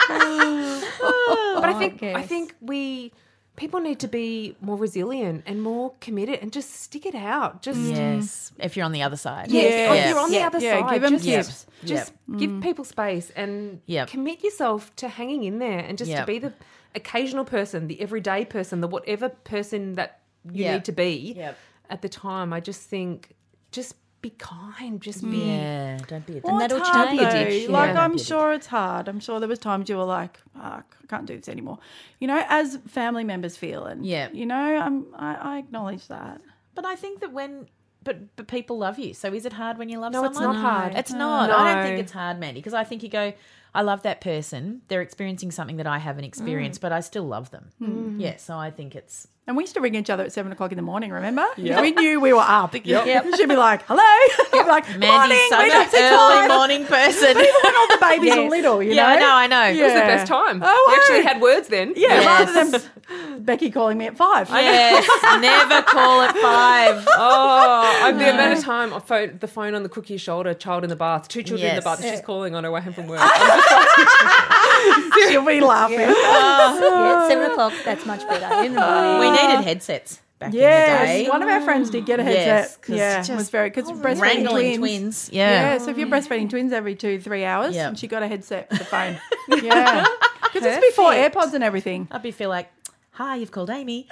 But I think people need to be more resilient and more committed and just stick it out. Just Yes, if you're on the other side. Yes, if you're on the other Yeah, side, give 'em just, tips. just give people space and Yep. commit yourself to hanging in there and just to Yep. be the occasional person, the everyday person, the whatever person that you Yep. need to be Yep. at the time. I just think just be kind, just be Yeah, don't be a Well, that'll it's hard change. though. Don't be a Like, Yeah. I'm sure it's hard. I'm sure there was times you were like, I can't do this anymore. You know, as family members feel. And, Yeah. you know, I acknowledge that. But I think that but people love you. So is it hard when you love No, someone? it's not hard. It's not. No. I don't think it's hard, Mandy, because I think you go, I love that person. They're experiencing something that I haven't experienced, but I still love them. Yeah, so I think it's... And we used to ring each other at 7 o'clock in the morning, remember? Yeah. We knew we were up. Yep. She'd be like, hello. I'd be like, Mandy's morning. such Wake up an 6 early 5. morning person. Even when all the babies are little, you know? Yeah, I know. It was the best time. Oh, we actually wow. had words then. Yeah, Yes. rather than Becky calling me at 5. Yes, never call at 5. Oh, the amount of time I phoned the phone on the cookie's shoulder, child in the bath, 2 children in the Yes. bath. She's calling on her way home from work. She'll be laughing. Yeah, 7 o'clock, that's much better in the morning. We needed headsets back in the Yes, day. one of our friends did get a Yes, headset. 'cause Yeah, it just was very because breastfeeding Wrangling twins. twins. Yeah. So if you're breastfeeding twins every 2-3 hours, Yep. and she got a headset for the phone. Yeah, because it's before AirPods and everything. I'd be feel like, hi, you've called Amy.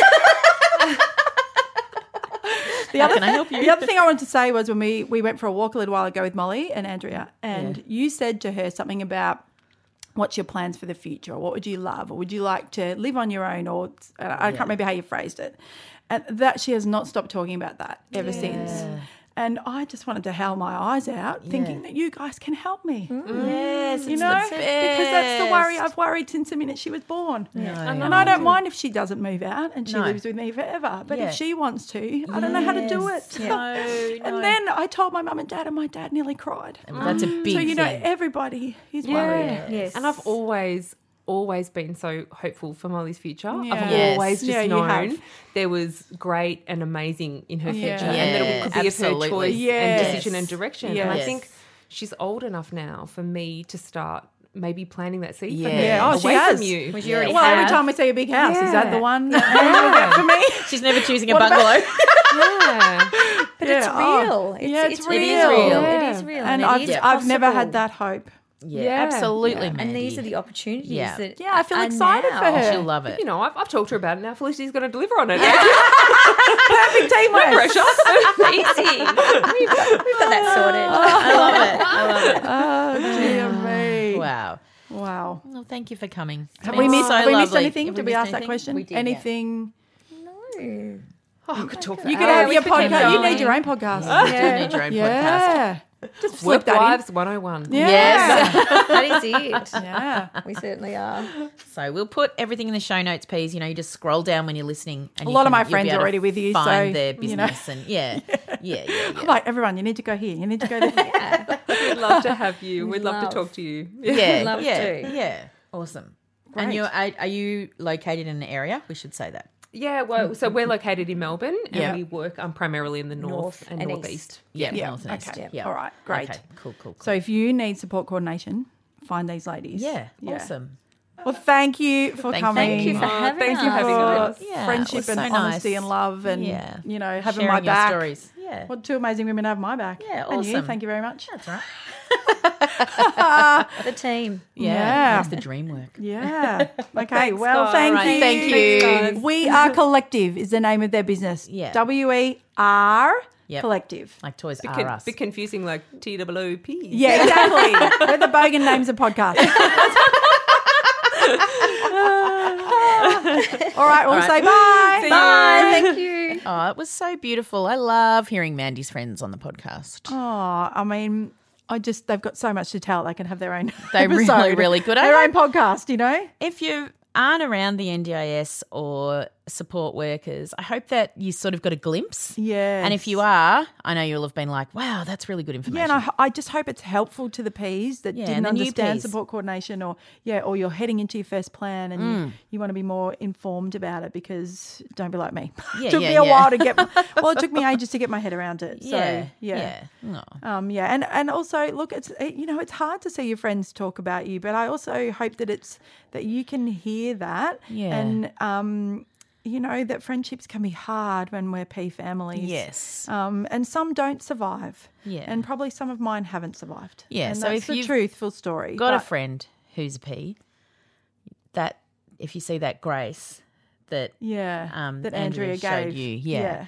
How can I help you? The other thing I wanted to say was when we went for a walk a little while ago with Molly and Andrea, and you said to her something about what's your plans for the future, or what would you love, or would you like to live on your own, or I can't remember how you phrased it, and that she has not stopped talking about that ever since. And I just wanted to howl my eyes out, thinking that you guys can help me. Yes, You know, because that's the worry I've worried since the minute she was born. And I don't mind if she doesn't move out and she lives with me forever. But Yeah. if she wants to, I don't know how to do it. No. And then I told my mum and dad, and my dad nearly cried. That's a big So, you know, thing. everybody is worried. Yes. And I've always been so hopeful for Molly's future. Yeah. I've Yes. always just Yeah, you known have. there was great and amazing in her Yeah. future and that it could be absolutely. of her choice Yes. and decision and direction. And I Yes. think she's old enough now for me to start maybe planting that seed for Yeah. her Yeah, oh, she away has. from you. Which you already Well, every have. time we see a big house, is that Yeah. the one you'll get for me? She's never choosing a bungalow. Yeah. But it's Yeah, real. yeah, it's It is real. real. Yeah. It is real. And it is I've never possible. had that hope. Yeah, absolutely, And these Mandy. are the opportunities Yeah. that Yeah, I feel are excited now. for her. She'll love it. You know, I've talked to her about it now. Felicity's going to deliver on it. Perfect teamwork. Pressure. Easy. We've got that sorted. I love it. I love it. Oh, dear me. Wow. Wow. Well, thank you for coming. It's Have been we missed, so have we missed lovely. anything? Have Did we missed ask that anything? question? We did, yeah. Anything? No. Oh, I could talk for You could hours. have we your could keep podcast. You going. need your own podcast. You do need your own podcast. Yeah. Just flip Work that Wives 101. in. Yeah. Yes. That is it. Yeah. We certainly are. So we'll put everything in the show notes, Peas. You know, you just scroll down when you're listening. And A you lot of my you'll be friends able are to already with you, Find so, their you know. business and yeah. I'm like, everyone, you need to go here. You need to go there. We'd love to have you. We'd love to Love. talk to you. Yeah, Love yeah, to. yeah. Awesome. And Great. are you located in an area? We should say that. Yeah, well, so we're located in Melbourne and Yeah. we work primarily in the north and and northeast. Yeah, Yeah, north and east. okay. Yeah. All right, great. Okay, cool. So if you need support coordination, find these ladies. Yeah, awesome. Well, thank you for coming. Thank you for having thank us. you for having us. Yeah, it friendship was and so honesty nice. and love and, Yeah. you know, having Sharing my your back. stories. Yeah. What two amazing women have my back. Yeah, And you, awesome. thank you very much. That's right. The team. Yeah. Makes the dream work. Yeah. Okay. well, guys. thank All right, you. thank you. Thanks, guys. We Are Collective is the name of their business. Yeah. WER Yep. Collective. Like Toys Bit, R Us. bit confusing, like TWOP. Yeah, exactly. We're the bogan names of podcasts. All right, we'll say bye. See you. Bye. Thank you. Oh, it was so beautiful. I love hearing Mandy's friends on the podcast. Oh, I mean, they've got so much to tell. They can have their own They really, episode, really could. Their own podcast, you know? If you aren't around the NDIS or support workers, I hope that you sort of got a glimpse. Yes. And if you are, I know you'll have been like, wow, that's really good information. Yeah, and I just hope it's helpful to the Ps that Yeah, didn't and the new understand Ps. support coordination, or you're heading into your first plan and you want to be more informed about it, because don't be like me. Yeah, It took yeah, me a yeah. while to get. Well, it took me ages to get my head around it. So Yeah. No. and also look, it's hard to see your friends talk about you, but I also hope that you can hear that. Yeah. And that friendships can be hard when we're P families. Yes. And some don't survive. Yeah. And probably some of mine haven't survived. Yeah, And so that's if the you've truthful story. Got a But- friend who's a P, that if you see that grace that that Andrea showed gave. you,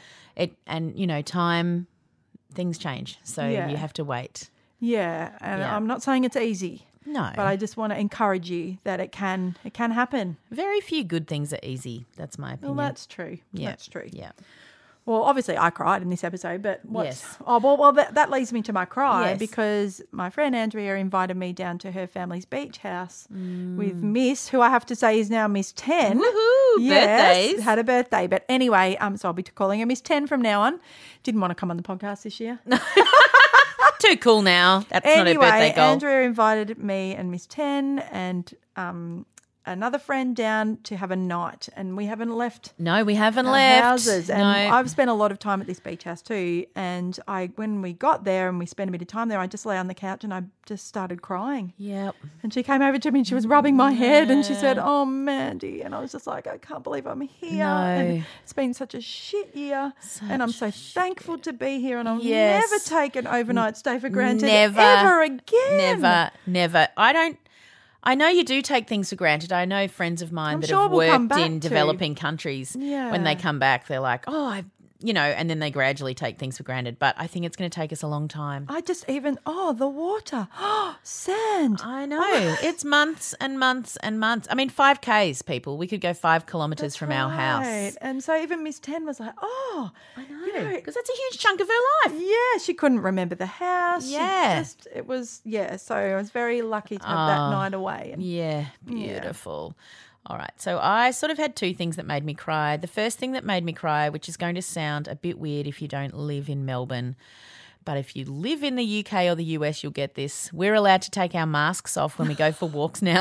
time, things change, so Yeah. you have to wait. Yeah. And Yeah. I'm not saying it's easy. No, But I just want to encourage you that it can happen. very few good things are easy. That's my Well, opinion. that's true. Yeah. That's true. Yeah. Well, obviously I cried in this episode, but Yes. that leads me to my cry Yes. because my friend Andrea invited me down to her family's beach house Mm. with Miss, who I have to say is now Miss 10. Woohoo! Birthdays. Had a birthday. But anyway, so I'll be calling her Miss 10 from now on. Didn't want to come on the podcast this year. Too cool now. That's not a Anyway, birthday goal. Andrea invited me and Miss 10 and another friend down to have a night, and we haven't left No, we haven't our left. houses. And No. I've spent a lot of time at this beach house too. And when we got there and we spent a bit of time there, I just lay on the couch and I just started crying. Yep. And she came over to me and she was rubbing my head and she said, "Oh, Mandy." And I was just like, I can't believe I'm here. No. And it's been such a shit year. And I'm so thankful to be here. And I'll Yes. never take an overnight stay for granted Never. ever again. Never. I know you do take things for granted. I know friends of mine I'm that sure have we'll come worked back in to. developing countries. Yeah. When they come back, they're like, and then they gradually take things for granted. But I think it's going to take us a long time. I just the water. Sand. I know. It's months and months and months. I mean, 5Ks, people. We could go 5 kilometres from our house. And so even Miss 10 was like, I know. Because that's a huge chunk of her life. Yeah, she couldn't remember the house. Yeah. So I was very lucky to have that night away. And Yeah, beautiful. All right, so I sort of had 2 things that made me cry. The first thing that made me cry, which is going to sound a bit weird if you don't live in Melbourne, but if you live in the UK or the US, you'll get this. We're allowed to take our masks off when we go for walks now.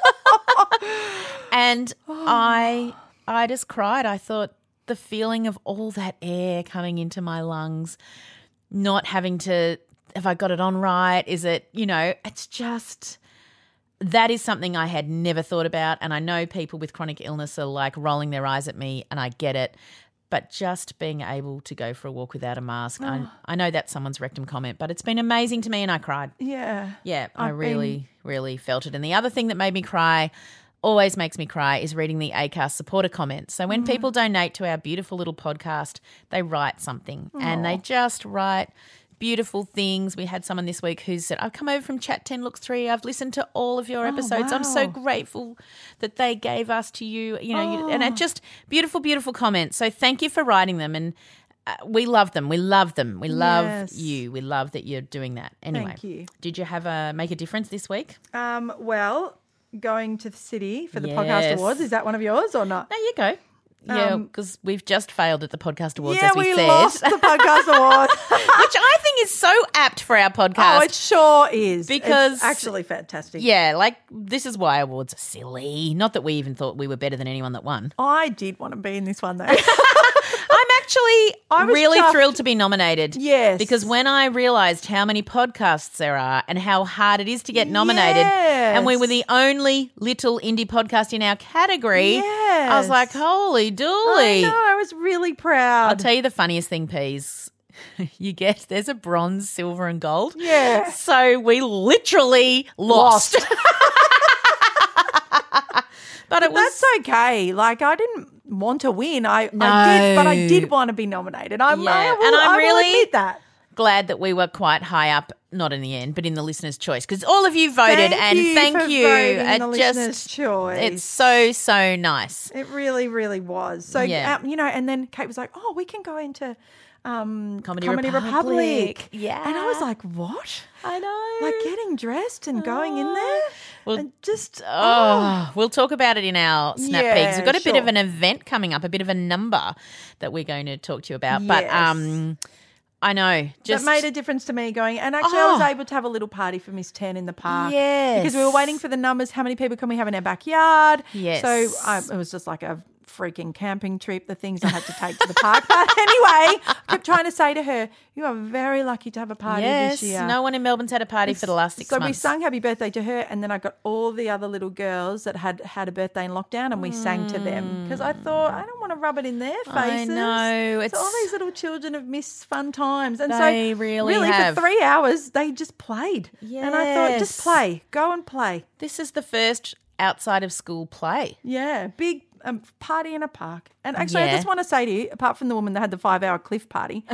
And I just cried. I thought the feeling of all that air coming into my lungs, not having to, have I got it on right? Is it, it's just... That is something I had never thought about, and I know people with chronic illness are like rolling their eyes at me, and I get it, but just being able to go for a walk without a mask, I know that's someone's rectum comment, but it's been amazing to me and I cried. yeah. Yeah, I really, really felt it. And the other thing that made me cry, always makes me cry, is reading the ACAST supporter comments. So when people donate to our beautiful little podcast, they write something and they just write beautiful things. We had someone this week who said, I've come over from Chat 10 Looks 3. I've listened to all of your episodes. I'm so wow. grateful that they gave us to you. And it just beautiful, beautiful comments. So thank you for writing them. And we love them. We love them. We love Yes. you. We love that you're doing that. Anyway, Thank you. Did you make a difference this week? Well, going to the city for the Yes. podcast awards, is that one of yours or not? There you go. Yeah, because we've just failed at the podcast awards, Yeah, as we said. lost the podcast awards. Which I think is so apt for our podcast. Oh, it sure is. Because- it's actually fantastic. Yeah, like this is why awards are silly. Not that we even thought we were better than anyone that won. I did want to be in this one though. I'm actually I was really chuffed. thrilled to be nominated. Yes. Because when I realised how many podcasts there are and how hard it is to get nominated, Yes. and we were the only little indie podcast in our category, I was Yes. like, holy I dooly. know, I was really proud. I'll tell you the funniest thing, Peas. There's a bronze, silver and gold. Yeah. So we literally lost. But it was That's okay. Like, I didn't want to win. I did, but I did want to be nominated. I Yeah, will, and I'm I will really- admit that. glad that we were quite high up, not in the end, but in the listener's choice, because all of you voted, Thank you thank for you. voting It the listener's choice. It's so nice. It really, really was. So, Yeah. and then Kate was like, "Oh, we can go into Comedy Republic. Republic. Yeah. And I was like, "What? I know. Like getting dressed and going in there?" and just we'll talk about it in our snap Yeah, peeks. We've got a bit sure. of an event coming up, a bit of a number that we're going to talk to you about. But Yes. I know, just that made a difference to me going. And actually, I was able to have a little party for Miss 10 in the park. Yes. Because we were waiting for the numbers. How many people can we have in our backyard? Yes. So it was just like a freaking camping trip, the things I had to take to the park. But anyway, I kept trying to say to her, you are very lucky to have a party this year. no one in Melbourne's had a party for the last 6 months. So we sung happy birthday to her, and then I got all the other little girls that had had a birthday in lockdown, and we sang to them because I thought I don't want to rub it in their faces. I know. So all these little children have missed fun times, and They so really have. for 3 hours they just played. And I thought, just Yes. play, go and play. This is the first outside of school play. Yeah, big party in a park. And actually, Yeah. I just want to say to you, apart from the woman that had the 5-hour cliff party.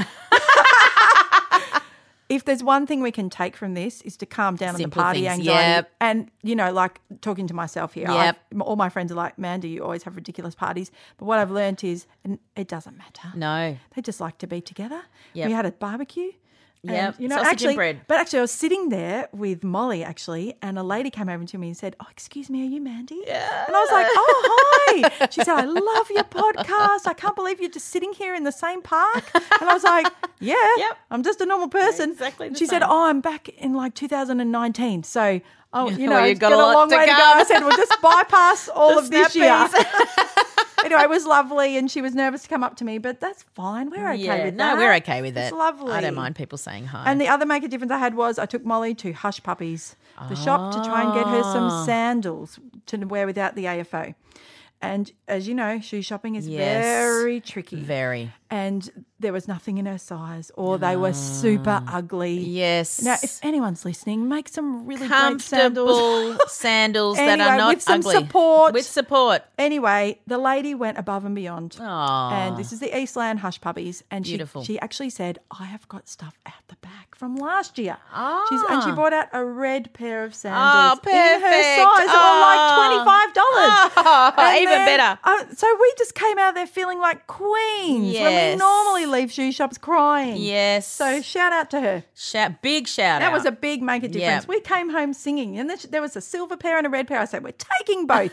If there's one thing we can take from this is to calm down on the Simple party things, anxiety. yep. And, like talking to myself here, Yep. all my friends are like, Mandy, you always have ridiculous parties. But what I've learnt is it doesn't matter. No. They just like to be together. Yep. We had a barbecue. Yep, And, sausage and actually, bread. But actually, I was sitting there with Molly, actually, and a lady came over to me and said, "Oh, excuse me, are you Mandy?" Yeah. And I was like, "Oh, hi." She said, "I love your podcast. I can't believe you're just sitting here in the same park." And I was like, "Yeah, Yep. I'm just a normal person." Exactly the And she said, same. "Oh, I'm back in like 2019, so." Oh, Well, you've it's got got a a lot long to way to go. go. I said, "We'll just bypass all The of this year." snappies. Anyway, it was lovely, and she was nervous to come up to me, but that's fine. We're okay with that. No, we're okay with it. It's lovely. I don't mind people saying hi. And the other make a difference I had was I took Molly to Hush Puppies, the shop, to try and get her some sandals to wear without the AFO. And as you know, shoe shopping is Yes. very tricky. Very. And there was nothing in her size, or they were super ugly. Yes. Now, if anyone's listening, make some really great sandals. Comfortable sandals that Anyway, are not with some ugly. support. With support. Anyway, the lady went above and beyond. Aw. And this is the Eastland Hush Puppies. And Beautiful. she actually said, I have got stuff out the back from last year. Ah. And she brought out a red pair of Oh, sandals perfect. in her size. They were like $25. Oh, And even then, better. so we just came out there feeling like queens when we Yes. normally leave shoe shops crying. Yes. So shout out to her. Big shout That out. was a big make a difference. Yeah. We came home singing, and then there was a silver pair and a red pair. I said, we're taking both.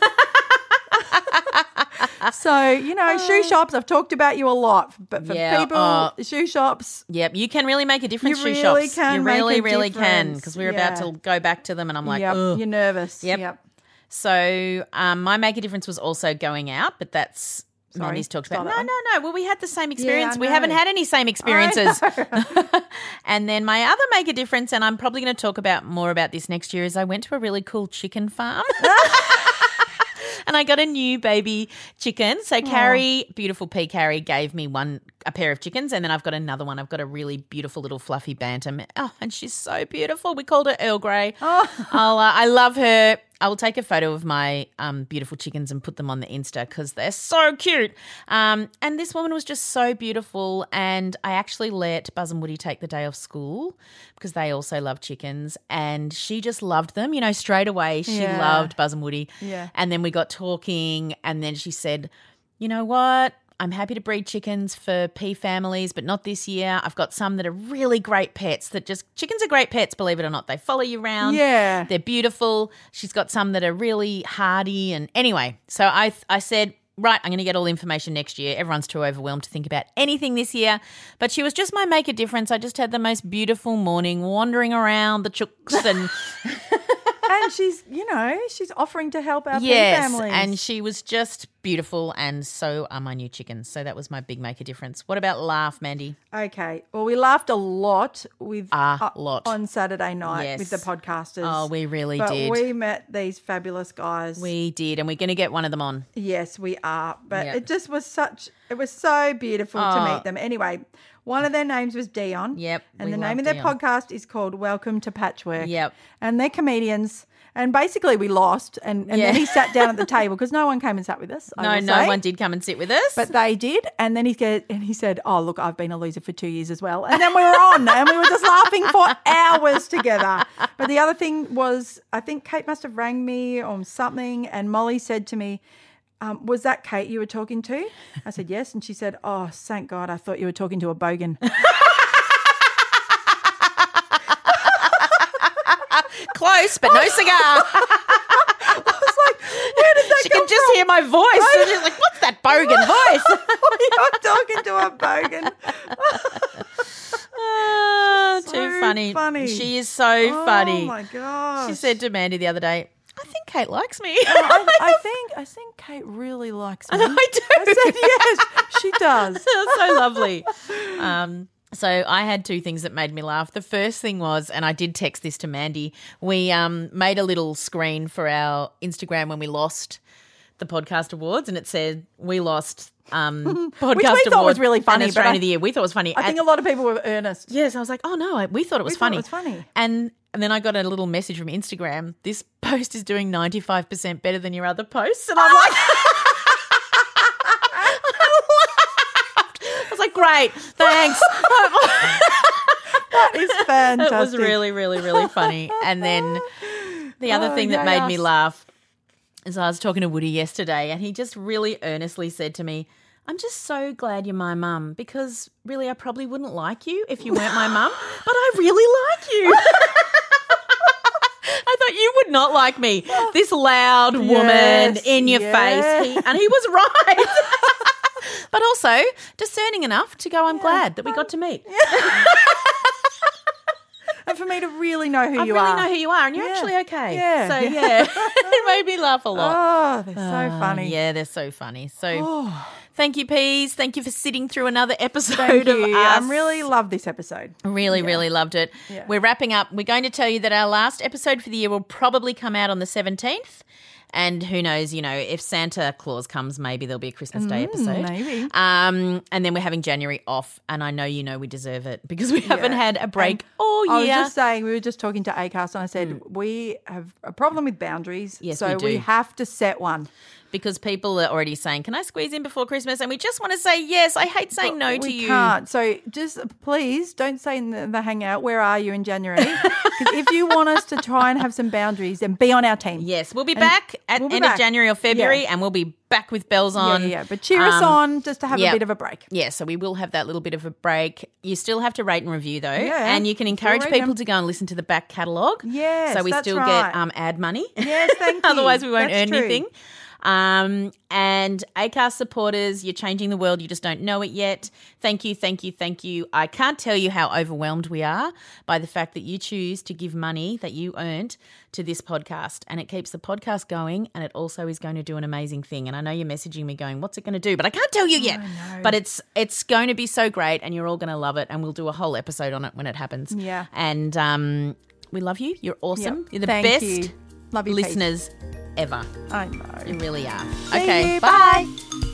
So, shoe shops, I've talked about you a lot, but for Yeah, people, shoe shops, Yep, you can really make a difference. You shoe really shops. can You make really, a really can. difference. Because we're about Yeah. to go back to them, and I'm like, yep, ugh. you're nervous. Yep. So my make a difference was also going out, but that's Sorry, Mandy's talked start about. that No. Well, we had the same I experience. We know. haven't had any same experiences. And then my other make a difference, and I'm probably going to talk about more about this next year, is I went to a really cool chicken farm. And I got a new baby chicken. So Carrie, beautiful P. Carrie, gave me a pair of chickens, and then I've got another one. I've got a really beautiful little fluffy bantam. Oh, and she's so beautiful. We called her Earl Grey. I love her. I will take a photo of my beautiful chickens and put them on the Insta because they're so cute. And this woman was just so beautiful, and I actually let Buzz and Woody take the day off school because they also love chickens, and she just loved them. Straight away she Yeah. loved Buzz and Woody. Yeah. And then we got talking, and then she said, you know what? I'm happy to breed chickens for pea families, but not this year. I've got some that are really great pets chickens are great pets, believe it or not. They follow you around. Yeah. They're beautiful. She's got some that are really hardy. And anyway, so I said, right, I'm going to get all the information next year. Everyone's too overwhelmed to think about anything this year. But she was just my make a difference. I just had the most beautiful morning wandering around the chooks and And she's offering to help our yes, families. and she was just beautiful, and so are my new chickens. So that was my big make a difference. What about laugh, Mandy? Okay. Well, we laughed a lot on Saturday night Yes. with the podcasters. Oh, we really but did. we met these fabulous guys. We did, and we're going to get one of them on. Yes, we are. But Yep. it just was so beautiful to Oh. meet them. Anyway, one of their names was Dion. Yep, And we the love name of their Dion. podcast is called Welcome to Patchwork. Yep. And they're comedians. And basically we lost. And Yeah. then he sat down at the table because no one came and sat with us. I will No say. one did come and sit with us. But they did. And then he said, oh, look, I've been a loser for 2 years as well. And then we were on and we were just laughing for hours together. But the other thing was, I think Kate must have rang me or something, and Molly said to me, was that Kate you were talking to? I said, yes. And she said, oh, thank God, I thought you were talking to a bogan. Close, but no cigar. bogan voice. You're talking to a bogan. Too funny. She is so funny. Oh my gosh. She said to Mandy the other day, I think Kate likes me. I think Kate really likes me. I do. I said yes, she does. So lovely. So I had two things that made me laugh. The first thing was, and I did text this to Mandy, we made a little screen for our Instagram when we lost the podcast awards, and it said we lost podcast Which we awards thought was really funny. and Australian of the Year. We thought it was funny. I think a lot of people were earnest. Yes, I was like, oh no, we thought it was funny. It was funny. And then I got a little message from Instagram. This post is doing 95% better than your other posts, and I'm like. I was like, great, thanks. That is fantastic. It was really, really, really funny. And then the other thing that made me laugh is I was talking to Woody yesterday, and he just really earnestly said to me, I'm just so glad you're my mum, because really I probably wouldn't like you if you weren't my mum, but I really like you. I thought you would not like me, this loud woman in your face. And he was right. But also discerning enough to go, I'm glad that we got to meet. And for me to really know who I you really are. know who you are, and you're actually okay. Yeah. So, it made me laugh a lot. Oh, they're so funny. Yeah, they're so funny. So thank you, Peas. Thank you for sitting through another episode Thank of you. us. I really love this episode. Really, really loved it. Yeah. We're wrapping up. We're going to tell you that our last episode for the year will probably come out on the 17th. And who knows, if Santa Claus comes, maybe there'll be a Christmas Day episode. Maybe. And then we're having January off, and I know we deserve it because we haven't had a break all year. I was just saying, we were just talking to Acast, and I said, we have a problem with boundaries. Yes, so we do. we have to set one. Because people are already saying, can I squeeze in before Christmas? And we just want to say yes. I hate saying no to you. We can't. So just please don't say in the hangout, where are you in January? Because if you want us to try and have some boundaries, then be on our team. Yes, we'll be back at end of January or February, and we'll be back with bells on. Yeah. But cheer us on just to have a bit of a break. Yeah, so we will have that little bit of a break. You still have to rate and review, though. Yeah, and you can encourage people to go and listen to the back catalogue. Yes, so we that's still right. get ad money. Yes, thank you. Otherwise we won't That's earn anything. And Acast supporters, you're changing the world. You just don't know it yet. Thank you, thank you, thank you. I can't tell you how overwhelmed we are by the fact that you choose to give money that you earned to this podcast, and it keeps the podcast going, and it also is going to do an amazing thing. And I know you're messaging me going, what's it going to do? But I can't tell you yet. But it's going to be so great, and you're all going to love it, and we'll do a whole episode on it when it happens. Yeah. And we love you. You're awesome. Yep. You're the Thank best you. Love you, listeners ever. I know. You really are. See Okay, you. bye.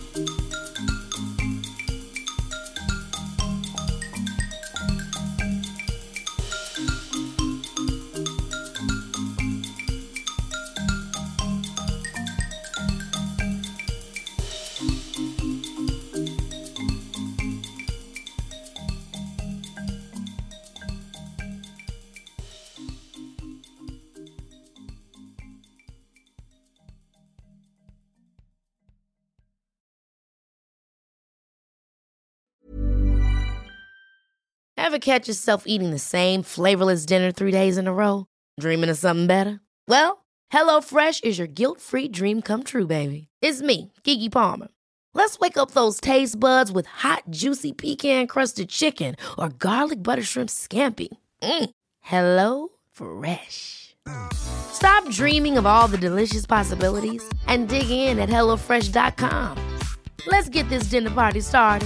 Ever catch yourself eating the same flavorless dinner 3 days in a row? Dreaming of something better? Well, HelloFresh is your guilt-free dream come true, baby. It's me, Keke Palmer. Let's wake up those taste buds with hot, juicy pecan-crusted chicken or garlic butter shrimp scampi. Hello Fresh. Stop dreaming of all the delicious possibilities and dig in at HelloFresh.com. Let's get this dinner party started.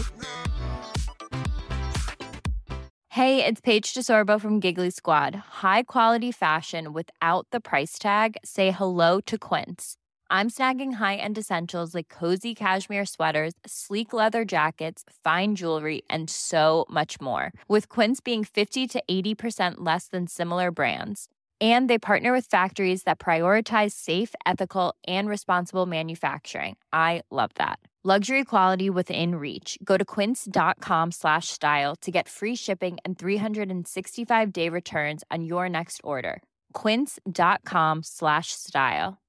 Hey, it's Paige DeSorbo from Giggly Squad. High quality fashion without the price tag. Say hello to Quince. I'm snagging high-end essentials like cozy cashmere sweaters, sleek leather jackets, fine jewelry, and so much more. With Quince being 50 to 80% less than similar brands. And they partner with factories that prioritize safe, ethical, and responsible manufacturing. I love that. Luxury quality within reach. Go to quince.com/style to get free shipping and 365-day returns on your next order. Quince.com/style.